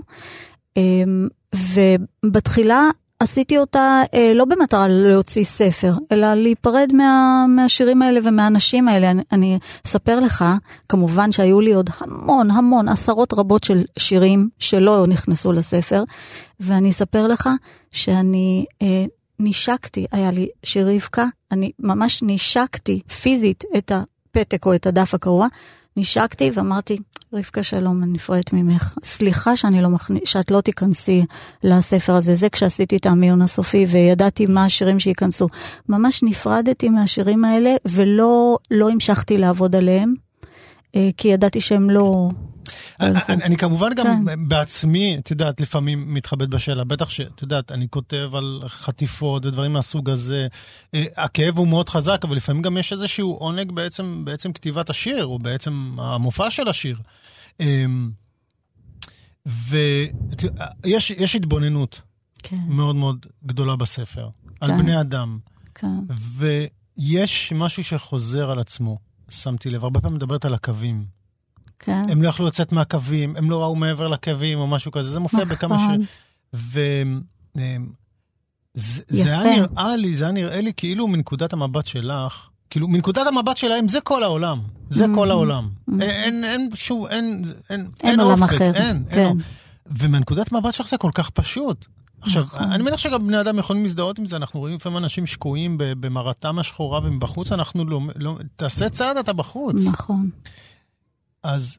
S2: ובתחילה עשיתי אותה לא במטרה להוציא ספר, אלא להיפרד מהשירים האלה ומהאנשים האלה. אני אספר לך, כמובן שהיו לי עוד המון עשרות רבות של שירים שלא נכנסו לספר, ואני אספר לך שאני נשקתי, היה לי שיר רבקה, אני ממש נשקתי פיזית את הפתק או את הדף הקרוע, נשקתי ואמרתי, רבקה שלום, אני נפרדת ממך. סליחה שאת לא תיכנסי לספר הזה. זה כשעשיתי את המיון הסופי וידעתי מה השירים שיכנסו. ממש נפרדתי מהשירים האלה ולא המשכתי לעבוד עליהם, כי ידעתי שהם לא...
S3: אני כמובן גם בעצמי, את יודעת, לפעמים מתחבט בשאלה, בטח שאת יודעת, אני כותב על חטיפות ודברים מהסוג הזה, הכאב הוא מאוד חזק, אבל לפעמים גם יש איזשהו עונג בעצם כתיבת השיר, או בעצם המופע של השיר. ויש התבוננות מאוד מאוד גדולה בספר, על בני אדם, ויש משהו שחוזר על עצמו, שמתי לב, הרבה פעמים מדברת על הקווים, כן. הם לא יכלו לצאת מהקווים, הם לא ראו מעבר לקווים או משהו כזה, זה מופיע בכמה זה היה נראה לי כאילו מנקודת המבט שלך, כאילו מנקודת המבט שלהם זה כל העולם, זה כל העולם. אין
S2: עולם אחר. כן.
S3: ומנקודת המבט שלך זה כל כך פשוט. עכשיו, אני מניח שגם בני אדם יכולים להזדהות עם זה, אנחנו רואים לפעמים אנשים שקועים במרתם השחורה ומבחוץ, אנחנו לא, תעשה צעד אתה בחוץ.
S2: נכון.
S3: אז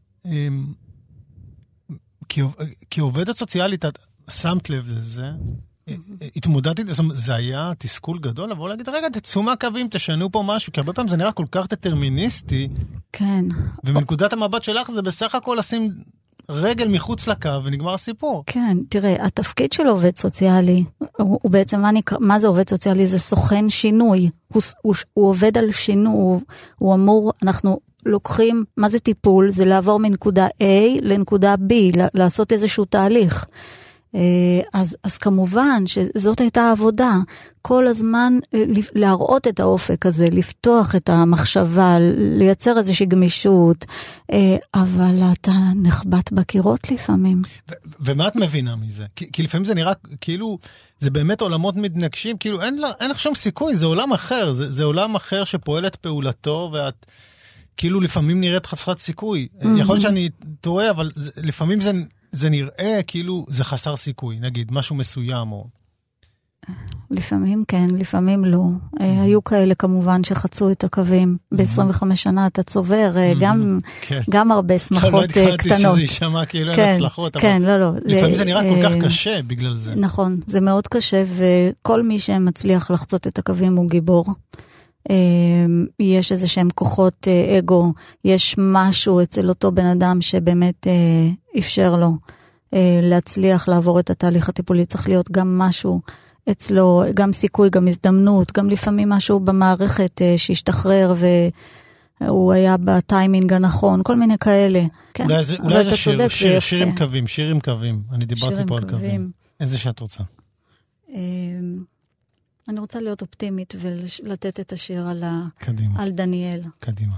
S3: כעובדת סוציאלית, את שמת לב לזה, התמודדתי, זה היה תסכול גדול, אבל להגיד, רגע, תצאו מהקווים, תשנו פה משהו, כי הרבה פעמים זה נראה כל כך דטרמיניסטי,
S2: כן.
S3: ומנקודת המבט שלך זה בסך הכל לשים רגל מחוץ לקו, ונגמר הסיפור.
S2: כן, תראה, התפקיד של עובד סוציאלי, הוא בעצם, מה זה עובד סוציאלי? זה סוכן שינוי, הוא עובד על שינוי, הוא אמור, אנחנו לוקחים, מה זה טיפול? זה לעבור מנקודה A לנקודה B, לעשות איזשהו תהליך. אז כמובן שזאת הייתה העבודה, כל הזמן להראות את האופק הזה, לפתוח את המחשבה, לייצר איזושהי גמישות, אבל אתה נחבט בקירות לפעמים.
S3: ומה את מבינה מזה? כי לפעמים זה נראה כאילו, זה באמת עולמות מתנגשים, כאילו אין לך שום סיכוי, זה עולם אחר, זה עולם אחר שפועלת פעולתו, ואת כאילו לפעמים נראית חסרת סיכוי. יכול להיות שאני טועה, אבל לפעמים זה נראה כאילו זה חסר סיכוי, נגיד, משהו מסוים או...
S2: לפעמים כן, לפעמים לא. היו כאלה כמובן שחצו את הקווים. ב-25 שנה אתה צובר גם הרבה שמחות קטנות.
S3: לא ידעתי שזה יישמע כאילו אין הצלחות,
S2: אבל
S3: לפעמים זה נראה כל כך קשה בגלל זה.
S2: נכון, זה מאוד קשה, וכל מי שמצליח לחצות את הקווים הוא גיבור. יש איזה שהם כוחות אגו, יש משהו אצל אותו בן אדם שבאמת אפשר לו להצליח לעבור את התהליך הטיפולי, צריך להיות גם משהו אצלו, גם סיכוי, גם הזדמנות, גם לפעמים משהו במערכת שהשתחרר והוא היה בטיימינג הנכון, כל מיני כאלה. כן,
S3: אולי זה שיר עם קווים, שיר עם קווים. אני דיברתי פה על קווים. איזה שאת רוצה?
S2: אני רוצה להיות אופטימית ולתת את השיר על דניאל.
S3: קדימה.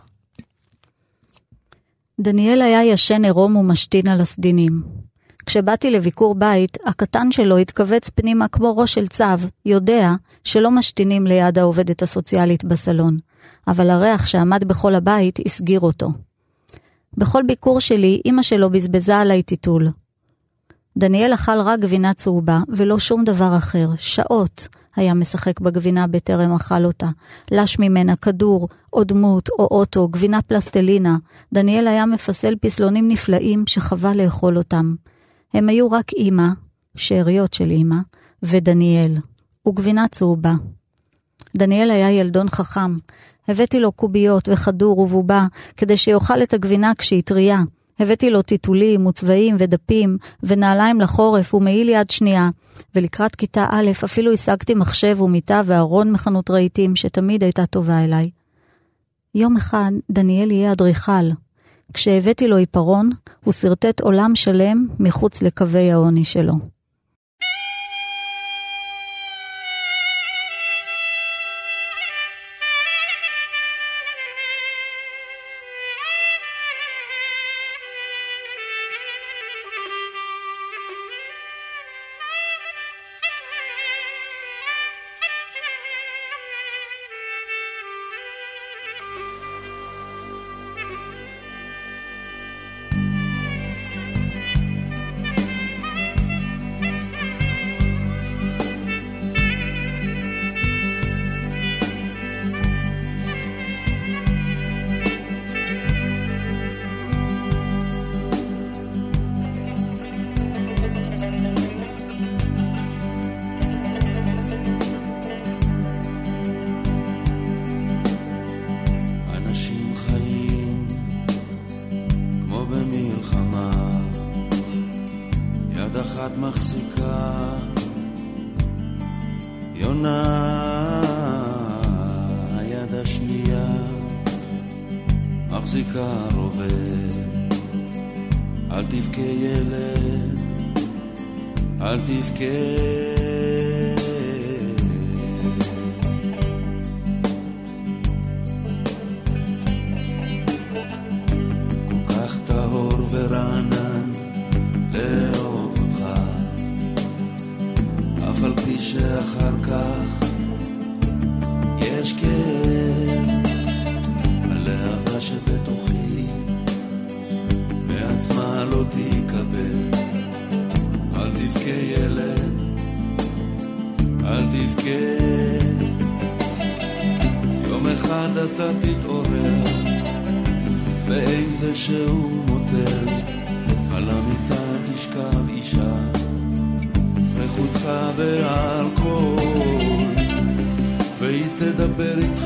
S2: דניאל היה ישן עירום ומשתין על הסדינים. כשבאתי לביקור בית, הקטן שלו התכווץ פנימה כמו ראש של צב, יודע שלא משתינים ליד העובדת הסוציאלית בסלון, אבל הריח שעמד בכל הבית הסגיר אותו. בכל ביקור שלי, אמא שלו בזבזה עליי טיטול. דניאל אכל רק גבינה צהובה, ולא שום דבר אחר. שעות היה משחק בגבינה בטרם אכל אותה. לש ממנה כדור, או דמות, או אוטו, גבינה פלסטלינה. דניאל היה מפסל פסלונים נפלאים שחווה לאכול אותם. הם היו רק אמא, שאריות של אמא, ודניאל, וגבינה צהובה. דניאל היה ילדון חכם. הבאתי לו קוביות וחדור ובובה, כדי שיאכל את הגבינה כשהיא טריה. הבאתי לו טיטולים וצבעים ודפים ונעליים לחורף ומעיל יד שנייה, ולקראת כיתה א' אפילו השגתי מחשב ומיטה וארון מחנות רהיטים שתמיד הייתה טובה אליי. יום אחד דניאל יהיה אדריכל. כשהבאתי לו עיפרון, הוא סרטט עולם שלם מחוץ לקווי העוני שלו.
S4: מחזיקה יונה, היד השנייה מחזיקה רובה. אל תבכה ילד, אל תבכה. כל כך טהור ורענן לאהוב אותך, אף על פי שאחר כך יש כאב. הלהבה שבתוכי מעצמה לא תקבל. אל תבכה ילד, אל תבכה. יום אחד אתה תתעורר באיזה שהוא מוטל, על המיטה תשכב אישה מחוצה באלכוהול, והיא תדבר איתך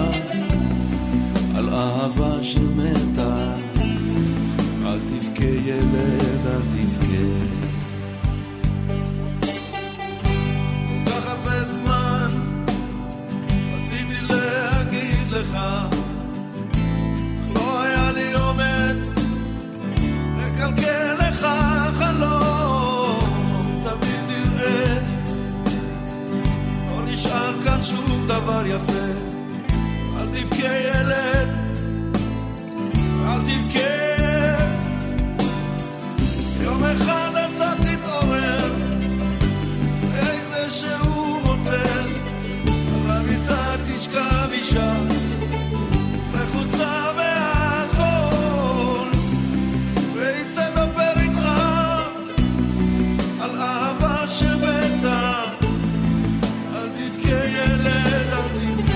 S4: על אהבה שמתה. אל תבכה ילד, אל תבכה. כל כך הרבה זמן רציתי להגיד לך, אך לא היה לי אומץ לקלקל לך חלום. תמיד תראה, לא נשאר כאן שום דבר יפה. אל תבכה ילד, אל תבכה. יום אחד אתה תתעורר איזה שהוא מוטרל, על המיטה תשכב אישה מחוצה באלכוהול, והיא תדבר איתך על אהבה שמתה. אל תבכה ילד, אל תבכה.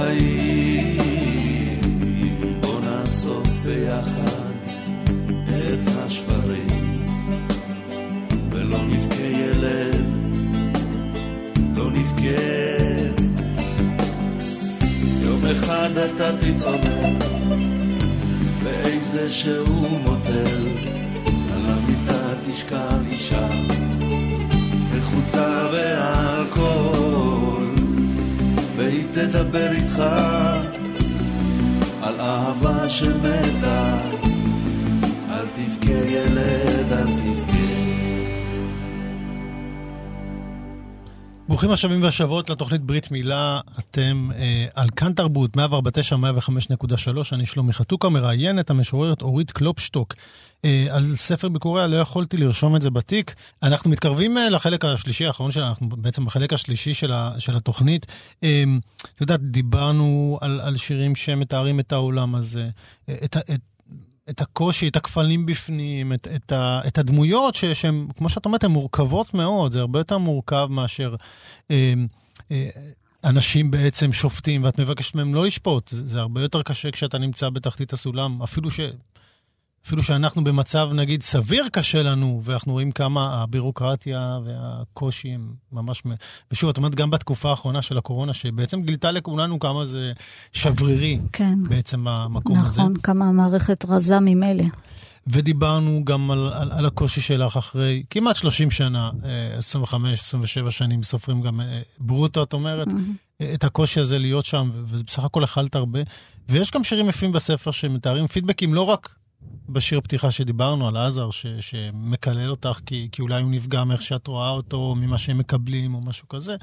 S4: החיים, בוא נאסוף ביחד את השברים, ולא נבכה ילד, לא נבכה. יום אחד אתה תתעורר באיזה שהוא מוטל, על המיטה תשכב אישה בחוצה ואלכוהול, והיא תדבר איתך על אהבה שמתה. אל תבכה ילד, אל תבכה.
S3: ברוכים השבים והשבות לתוכנית ברית מילה. אתם על כאן תרבות 104.9 105.3. אני שלומי חתוקה, מראיין את המשוררת אורית קלופשטוק על ספר ביקוריה. לא יכולתי לרשום את זה בתיק. אנחנו מתקרבים לחלק השלישי האחרון שלנו, אנחנו בעצם בחלק השלישי של התוכנית. אתה יודע, דיברנו על שירים שמתארים את העולם הזה, את הקושי, את הכפלים בפנים, את הדמויות שהן, כמו שאת אומרת, הן מורכבות מאוד. זה הרבה יותר מורכב מאשר אנשים בעצם שופטים, ואת מבקשת מהם לא לשפוט. זה הרבה יותר קשה כשאתה נמצא בתחתית הסולם, אפילו שאנחנו במצב, נגיד, סביר קשה לנו, ואנחנו רואים כמה הבירוקרטיה והקושי הם ממש... ושוב, את אומרת, גם בתקופה האחרונה של הקורונה, שבעצם גילתה לכולנו כמה זה שברירי, כן. בעצם המקום
S2: נכון,
S3: הזה.
S2: נכון, כמה המערכת רזה ממילא.
S3: ודיברנו גם על הקושי שלך אחרי כמעט 30 שנה, 25-27 שנים, סופרים גם ברוטו, את אומרת, את הקושי הזה להיות שם, ובסך הכל אכלת הרבה. ויש גם שירים יפים בספר שמתארים פידבקים, לא רק בשיר פתיחה שדיברנו על עזר, שמקלל אותך, כי אולי הוא נפגע מאיך שאת רואה אותו, ממה שהם מקבלים, או משהו כזה.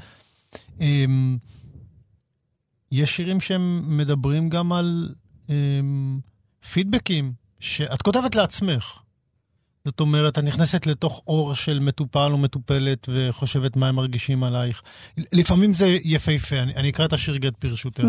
S3: יש שירים שהם מדברים גם על פידבקים, שאת כותבת לעצמך. זאת אומרת, את נכנסת לתוך אור של מטופל או מטופלת, וחושבת מה הם מרגישים עלייך. לפעמים זה יפהפה, אני אקרא את השיר גט פרשותך.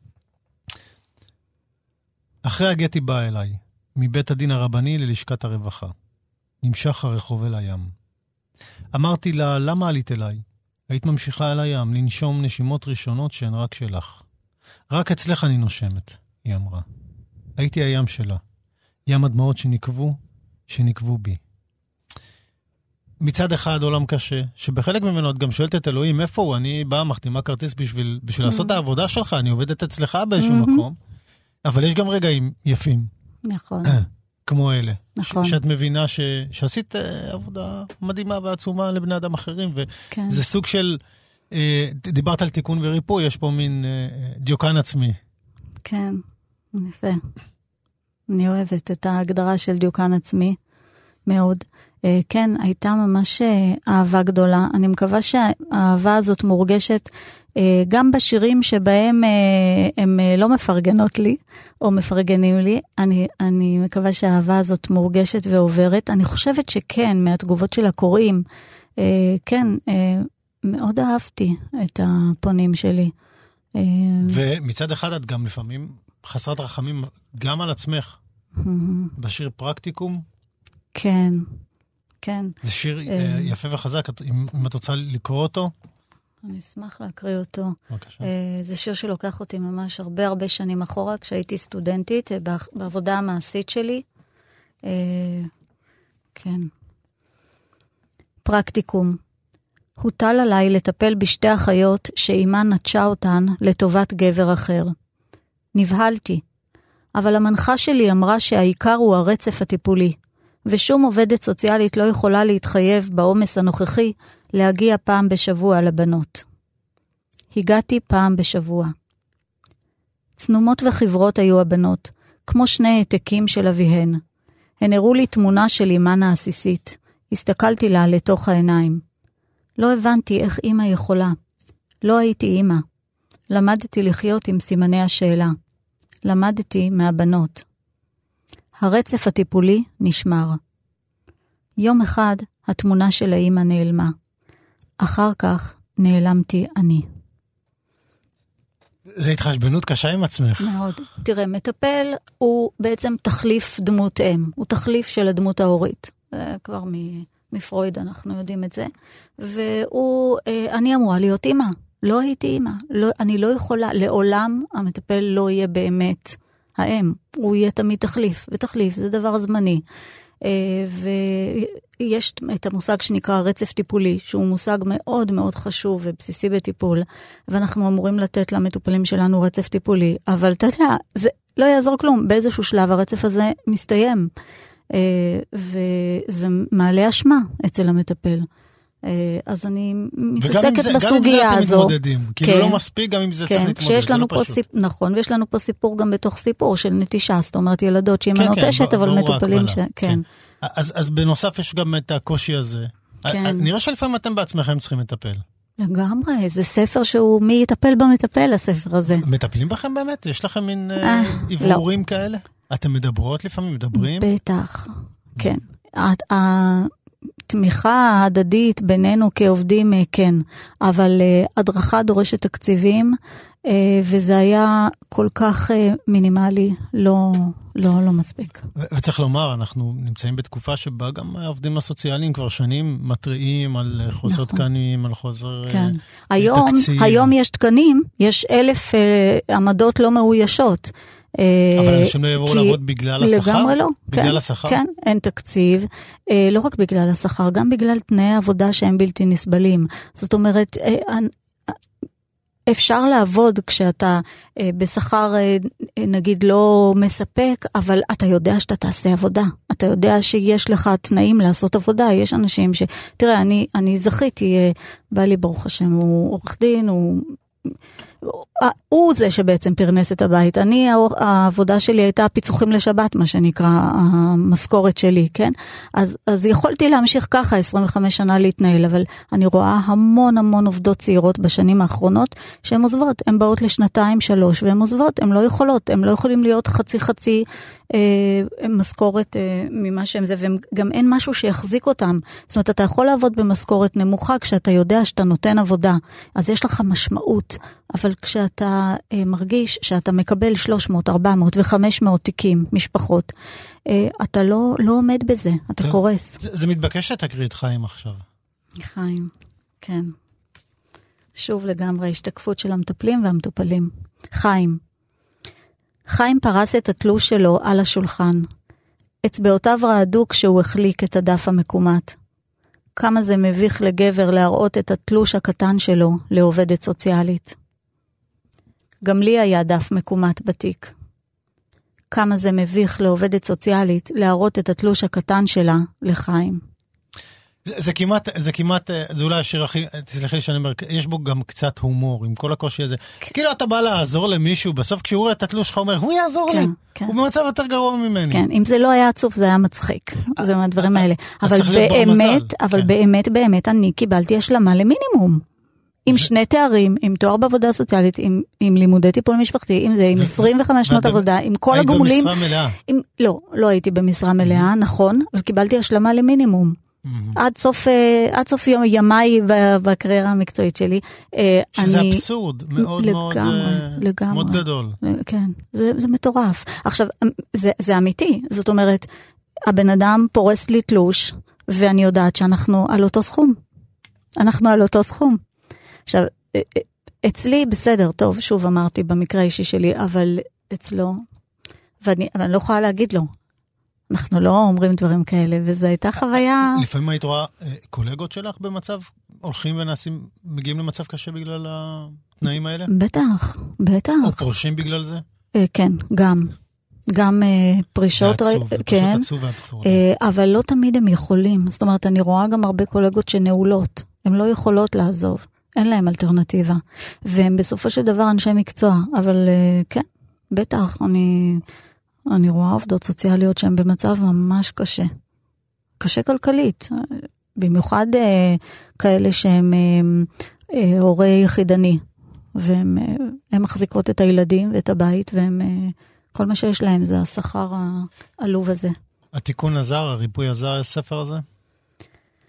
S3: אחרי הגט היא באה אליי. מבית הדין הרבני ללשכת הרווחה. נמשך הרחוב אל הים. אמרתי לה, למה עלית אליי? היית ממשיכה אל הים, לנשום נשימות ראשונות שהן רק שלך. רק אצלך אני נושמת, היא אמרה. הייתי הים שלה. ים הדמעות שנקבו בי. מצד אחד עולם קשה, שבחלק ממנו את גם שואלת את אלוהים, איפה הוא? אני באה, מחתימה כרטיס בשביל לעשות את העבודה שלך, אני עובדת אצלך באיזשהו מקום, אבל יש גם רגעים יפים.
S2: נכון.
S3: כמו אלה.
S2: נכון.
S3: שאת מבינה שעשית עבודה מדהימה ועצומה לבני אדם אחרים, וזה סוג של, דיברת על תיקון וריפוי, יש פה מין דיוקן עצמי.
S2: כן, יפה. אני אוהבת את ההגדרה של דיוקן עצמי, מאוד. כן, הייתה ממש אהבה גדולה. אני מקווה שהאהבה הזאת מורגשת גם בשירים שבהם הם לא מפרגנות לי, או מפרגנים לי. אני מקווה שהאהבה הזאת מורגשת ועוברת. אני חושבת שכן, מהתגובות של הקוראים, כן, מאוד אהבתי את הפונים שלי.
S3: ומצד אחד את גם לפעמים חסרת רחמים גם על עצמך. בשיר פרקטיקום.
S2: כן, כן.
S3: זה שיר יפה וחזק, אם את רוצה לקרוא אותו?
S2: אני אשמח להקריא אותו.
S3: בבקשה.
S2: זה שיר שלוקח אותי ממש הרבה שנים אחורה, כשהייתי סטודנטית, בעבודה המעשית שלי. כן. פרקטיקום. הוטל עליי לטפל בשתי אחיות שאימה נטשה אותן לטובת גבר אחר. נבהלתי, אבל המנחה שלי אמרה שהעיקר הוא הרצף הטיפולי, ושום עובדת סוציאלית לא יכולה להתחייב בעומס הנוכחי להגיע פעם בשבוע לבנות. הגעתי פעם בשבוע. צנומות וחברות היו הבנות, כמו שני העתקים של אביהן. הן הראו לי תמונה של אימן העסיסית. הסתכלתי לה לתוך העיניים. לא הבנתי איך אמא יכולה. לא הייתי אמא. למדתי לחיות עם סימני השאלה. למדתי מהבנות. הרצף הטיפולי נשמר. יום אחד התמונה של האמא נעלמה. אחר כך נעלמתי אני.
S3: זה התחשבנות קשה עם עצמך.
S2: מאוד. תראה, מטפל הוא בעצם תחליף דמות אם. הוא תחליף של הדמות ההורית. כבר מפרויד אנחנו יודעים את זה. והוא, אני אמורה להיות אמא. לא הייתי אימא. אני לא יכולה, לעולם המטפל לא יהיה באמת האם. הוא יהיה תמיד תחליף, ותחליף זה דבר זמני. ויש את המושג שנקרא רצף טיפולי, שהוא מושג מאוד מאוד חשוב ובסיסי בטיפול, ואנחנו אמורים לתת למטופלים שלנו רצף טיפולי, אבל אתה יודע, זה לא יעזור כלום, באיזשהו שלב הרצף הזה מסתיים, וזה מעלה אשמה אצל המטפל. אז אני מתעסקת בסוגיה הזו.
S3: גם עם זה אתם מתמודדים, כאילו לא מספיק, גם עם זה צריך להתמודד.
S2: נכון, ויש לנו פה סיפור גם בתוך סיפור של נטישה, זאת אומרת ילדות שהיא מנוטשת, אבל מטופלים כן.
S3: אז בנוסף יש גם את הקושי הזה. נראה שלפעמים אתם בעצמכם צריכים לטפל.
S2: לגמרי, זה ספר שהוא מי יטפל במטפל, הספר הזה.
S3: מטפלים בכם באמת? יש לכם מין עיוורים כאלה? אתם מדברות לפעמים? מדברים?
S2: בטח, כן. התמיכה ההדדית בינינו כעובדים, כן, אבל הדרכה דורשת תקציבים, וזה היה כל כך מינימלי, לא מספיק.
S3: וצריך לומר, אנחנו נמצאים בתקופה שבה גם העובדים הסוציאליים כבר שנים מטריעים על חוסר תקנים, על חוסר תקציב.
S2: היום יש תקנים, יש 1,000 עמדות לא מאוישות.
S3: אבל אנשים לא יבואו לעבוד בגלל השכר?
S2: לגמרי לא.
S3: בגלל השכר?
S2: כן, אין תקציב. לא רק בגלל השכר, גם בגלל תנאי עבודה שהם בלתי נסבלים. זאת אומרת, אפשר לעבוד כשאתה בשכר נגיד לא מספק, אבל אתה יודע שאתה תעשה עבודה. אתה יודע שיש לך תנאים לעשות עבודה. יש אנשים תראה, אני זכיתי, בא לי ברוך השם, הוא עורך דין, הוא זה שבעצם פרנס את הבית. העבודה שלי הייתה פיצוחים לשבת, מה שנקרא, המשכורת שלי, כן? אז יכולתי להמשיך ככה 25 שנה להתנהל, אבל אני רואה המון עובדות צעירות בשנים האחרונות, שהן עוזבות, הן באות לשנתיים, 3, והן עוזבות, הן לא יכולות, הן לא יכולים להיות חצי משכורת ממה שהם זה, וגם אין משהו שיחזיק אותם. זאת אומרת, אתה יכול לעבוד במשכורת נמוכה, כשאתה יודע שאתה נותן עבודה, אז יש לך משמעות, אבל כשאתה מרגיש שאתה מקבל 300, 400 ו-500 תיקים, משפחות, אתה לא עומד בזה, אתה קורס.
S3: זה מתבקש שתקריא את חיים עכשיו.
S2: חיים, כן. שוב לגמרי, השתקפות של המטפלים והמטופלים. חיים פרס את התלוש שלו על השולחן. אצבעותיו רעדו כשהוא החליק את הדף המקומט. כמה זה מביך לגבר להראות את התלוש הקטן שלו לעובדת סוציאלית. גם לי היה דף מקומט בתיק. כמה זה מביך לעובדת סוציאלית להראות את התלוש הקטן שלה לחיים.
S3: זה כמעט, זה אולי השיר הכי, תסלחי לי שאני אומר, יש בו גם קצת הומור, עם כל הקושי הזה. כאילו אתה בא לעזור למישהו, בסוף כשהוא רואה את התלוש שלך, הוא אומר, הוא יעזור לי, הוא במצב יותר גרוע ממני.
S2: כן, אם זה לא היה עצוב, זה היה מצחיק. זה מהדברים האלה. אבל באמת, אני קיבלתי השלמה למינימום. עם 2 תארים, עם תואר בעבודה סוציאלית, עם לימודי טיפול משפחתי, עם 25 שנות עבודה, עם כל הגמולים.
S3: היית במשרה מלאה?
S2: לא הייתי במשרה מלאה, נכון, אבל קיבלתי השלמה למינימום. עד סוף ימיי בקריירה המקצועית שלי.
S3: שזה אבסורד מאוד מאוד גדול.
S2: כן, זה מטורף. עכשיו, זה אמיתי, זאת אומרת, הבן אדם פורס לי תלוש, ואני יודעת שאנחנו על אותו סכום. עכשיו, אצלי בסדר, טוב, שוב אמרתי במקרה האישי שלי, אבל אצלו, ואני לא יכולה להגיד לו, אנחנו לא אומרים דברים כאלה, וזו הייתה חוויה...
S3: לפעמים היית רואה קולגות שלך במצב, הולכים מגיעים למצב קשה בגלל התנאים האלה?
S2: בטח.
S3: או פורשים בגלל זה?
S2: כן, גם פרישות...
S3: זה עצוב, זה פשוט עצוב ואבסורד.
S2: אבל לא תמיד הם יכולים, זאת אומרת, אני רואה גם הרבה קולגות שנעולות, הן לא יכולות לעזוב, אין להם אלטרנטיבה, והם בסופו של דבר אנשי מקצוע, אבל כן, בטח, אני רואה עובדות סוציאליות שהן במצב ממש קשה. קשה כלכלית. במיוחד כאלה שהם הורי יחידני. והם מחזיקות את הילדים ואת הבית, כל מה שיש להם זה השכר העלוב הזה.
S3: התיקון עזר, הריפוי עזר, הספר הזה?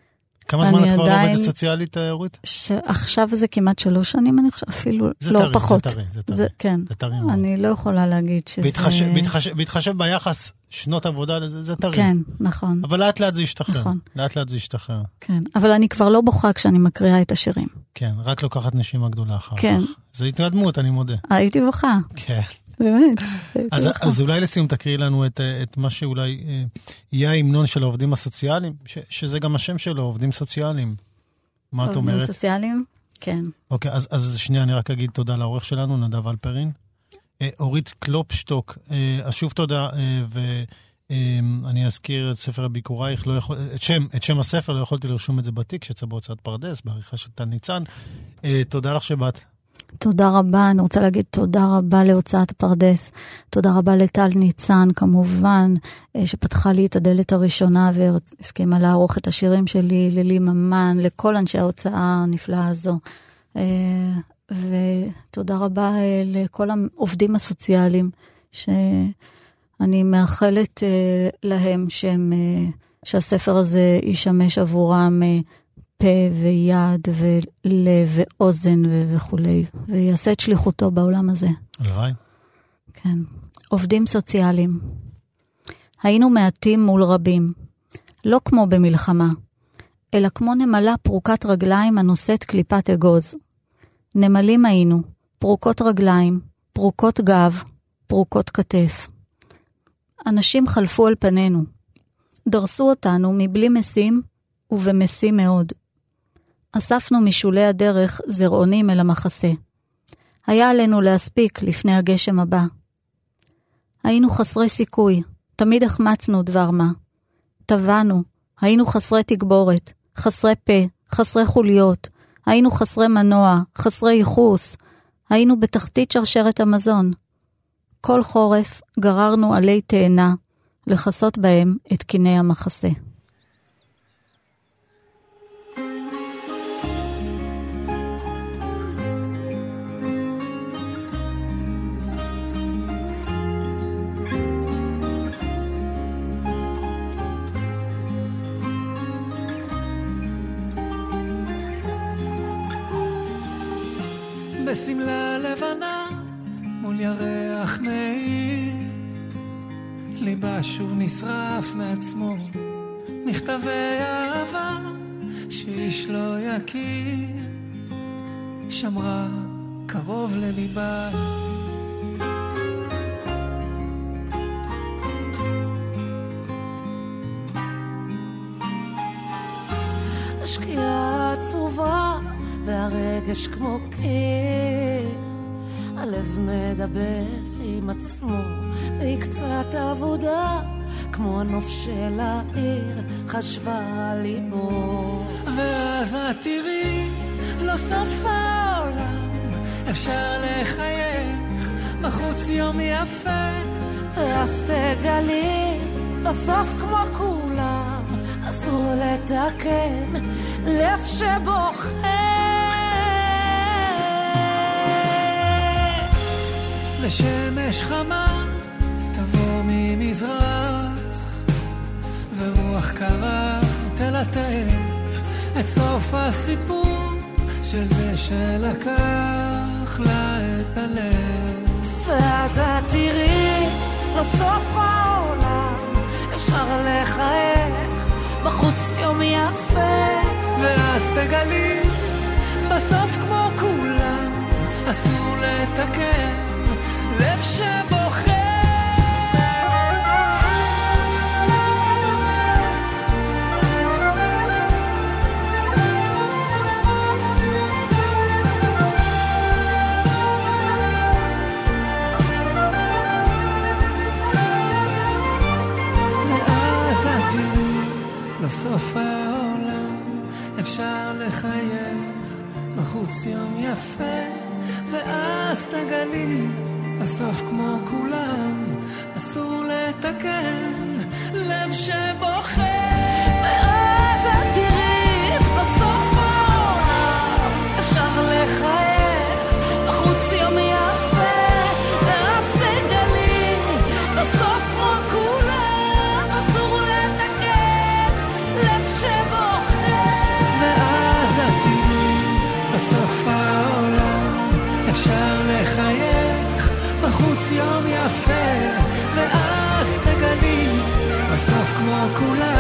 S3: כמה זמן את כבר לא עובדת סוציאלית, אורית?
S2: עכשיו זה כמעט 3 שנים, אני חושב, אפילו לא פחות.
S3: זה טרי.
S2: כן, אני לא יכולה להגיד שזה...
S3: בהתחשב ביחס, שנות עבודה, זה טרי.
S2: כן, נכון.
S3: אבל לאט לאט זה ישתחרר. לאט לאט זה ישתחרר.
S2: כן, אבל אני כבר לא בוכה כשאני מקריאה את השירים.
S3: כן, רק לוקחת נשימה גדולה אחר כך.
S2: כן.
S3: זה התנדמות, אני מודה.
S2: הייתי בוכה.
S3: כן.
S2: באמת.
S3: אז אולי לסיום תקריא לנו את מה שאולי יהיה ההמנון של העובדים הסוציאליים, שזה גם השם שלו, עובדים סוציאליים. מה את אומרת?
S2: עובדים סוציאליים? כן.
S3: אוקיי, אז שנייה, אני רק אגיד תודה לעורך שלנו, נדב אלפרין. אורית קלופשטוק, אז שוב תודה, ואני אזכיר את ספר הביקורייך, את שם הספר, לא יכולתי לרשום את זה בתיק, שיצא בהוצאת פרדס, בעריכה של טל ניצן. תודה לך שבאת.
S2: תודה רבה, אני רוצה להגיד תודה רבה להוצאת פרדס, תודה רבה לטל ניצן כמובן, שפתחה לי את הדלת הראשונה והסכימה לערוך את השירים שלי, ללי ממן, לכל אנשי ההוצאה הנפלאה הזו, ותודה רבה לכל העובדים הסוציאליים, שאני מאחלת להם שהספר הזה ישמש עבורם פה ויד ולב ואוזן וכו', ויעשה את שליחותו בעולם הזה.
S3: הלוואי.
S2: כן. עובדים סוציאליים. היינו מעטים מול רבים, לא כמו במלחמה, אלא כמו נמלה פרוקת רגליים הנושאת קליפת אגוז. נמלים היינו, פרוקות רגליים, פרוקות גב, פרוקות כתף. אנשים חלפו על פנינו, דרסו אותנו מבלי משים ובמשים מאוד. אספנו משולי הדרך זרעונים אל המחסה. היה עלינו להספיק לפני הגשם הבא. היינו חסרי סיכוי, תמיד החמצנו דבר מה. טבענו, היינו חסרי תגבורת, חסרי פה, חסרי חוליות, היינו חסרי מנוע, חסרי ייחוס, היינו בתחתית שרשרת המזון. כל חורף גררנו עלי תאנה, לחסות בהם את קיני המחסה.
S5: בסמלה לבנה מול ירח נעים, ליבה שוב נשרף מעצמו, מכתבי אהבה שאיש לא יכיר, שמרה קרוב לליבה. השקיעה עצובה והרגש כמו קיר, הלב מדבר עם עצמו, והיא קצת עבודה, כמו הנוף של העיר, חשבה ליבו. ואז את תראי, לא סוף העולם, אפשר לחייך, בחוץ יום יפה. ואז תגלי, בסוף כמו כולם, אסור לתקן, לב שבוחר. ושמש חמה תבוא ממזרח, ורוח קרה תלטף את סוף הסיפור של זה שלקח לה את הלב. ואז את תראי, לא סוף העולם, אפשר לחייך, בחוץ יום יפה. ואז תגלי, בסוף כמו כולם, אסור לתקן, לב שבוחר. ואז את תראי, לסוף העולם אפשר לחייך, בחוץ יום יפה. ואז תגלי, בסוף כמו כולם, אסור לתקן, לב שבוחר. ואז את תראי, בסוף העולם אפשר לחייך, בחוץ יום יפה. ואז תגלי, בסוף כמו כולם, אסור לתקן, לב שבוחר. כולה